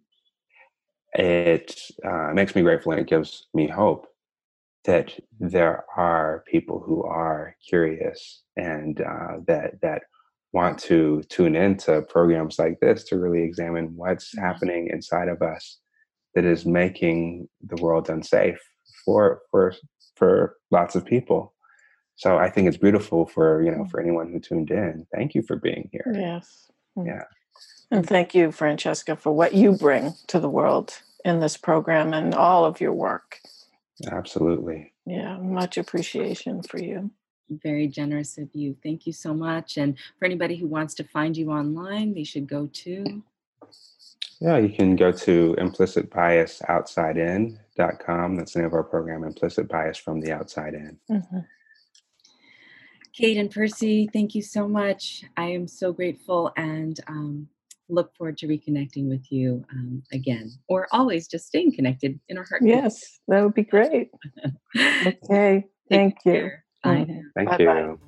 it makes me grateful, and it gives me hope that there are people who are curious and that want to tune into programs like this to really examine what's happening inside of us that is making the world unsafe for lots of people. So I think it's beautiful for for anyone who tuned in. Thank you for being here. Yes. Yeah, And thank you, Francesca, for what you bring to the world in this program and all of your work. absolutely. Yeah, much appreciation for you. Very generous of you. Thank you so much. And for anybody who wants to find you online, they should go to. Yeah, you can go to implicitbiasoutsidin.com. That's the name of our program, Implicit Bias from the Outside In. Mm-hmm. Kate and Percy, thank you so much. I am so grateful and look forward to reconnecting with you again, or always just staying connected in our heart. Yes, that would be great. Okay, thank you. Care. Bye. Mm-hmm. Thank Bye-bye. you.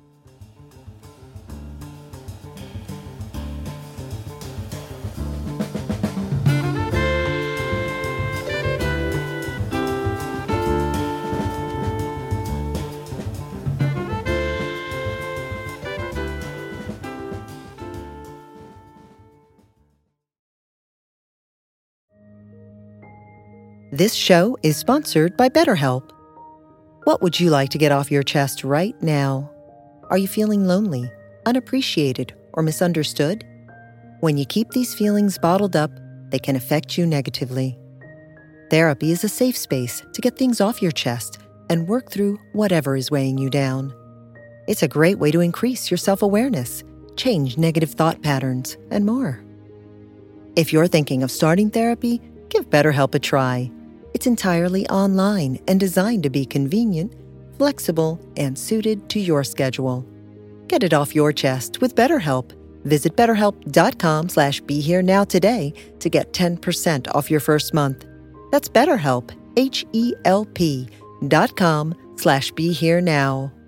This show is sponsored by BetterHelp. What would you like to get off your chest right now? Are you feeling lonely, unappreciated, or misunderstood? When you keep these feelings bottled up, they can affect you negatively. Therapy is a safe space to get things off your chest and work through whatever is weighing you down. It's a great way to increase your self-awareness, change negative thought patterns, and more. If you're thinking of starting therapy, give BetterHelp a try. It's entirely online and designed to be convenient, flexible, and suited to your schedule. Get it off your chest with BetterHelp. Visit BetterHelp.com/BeHereNow today to get 10% off your first month. That's BetterHelp, HELP.com/BeHereNow.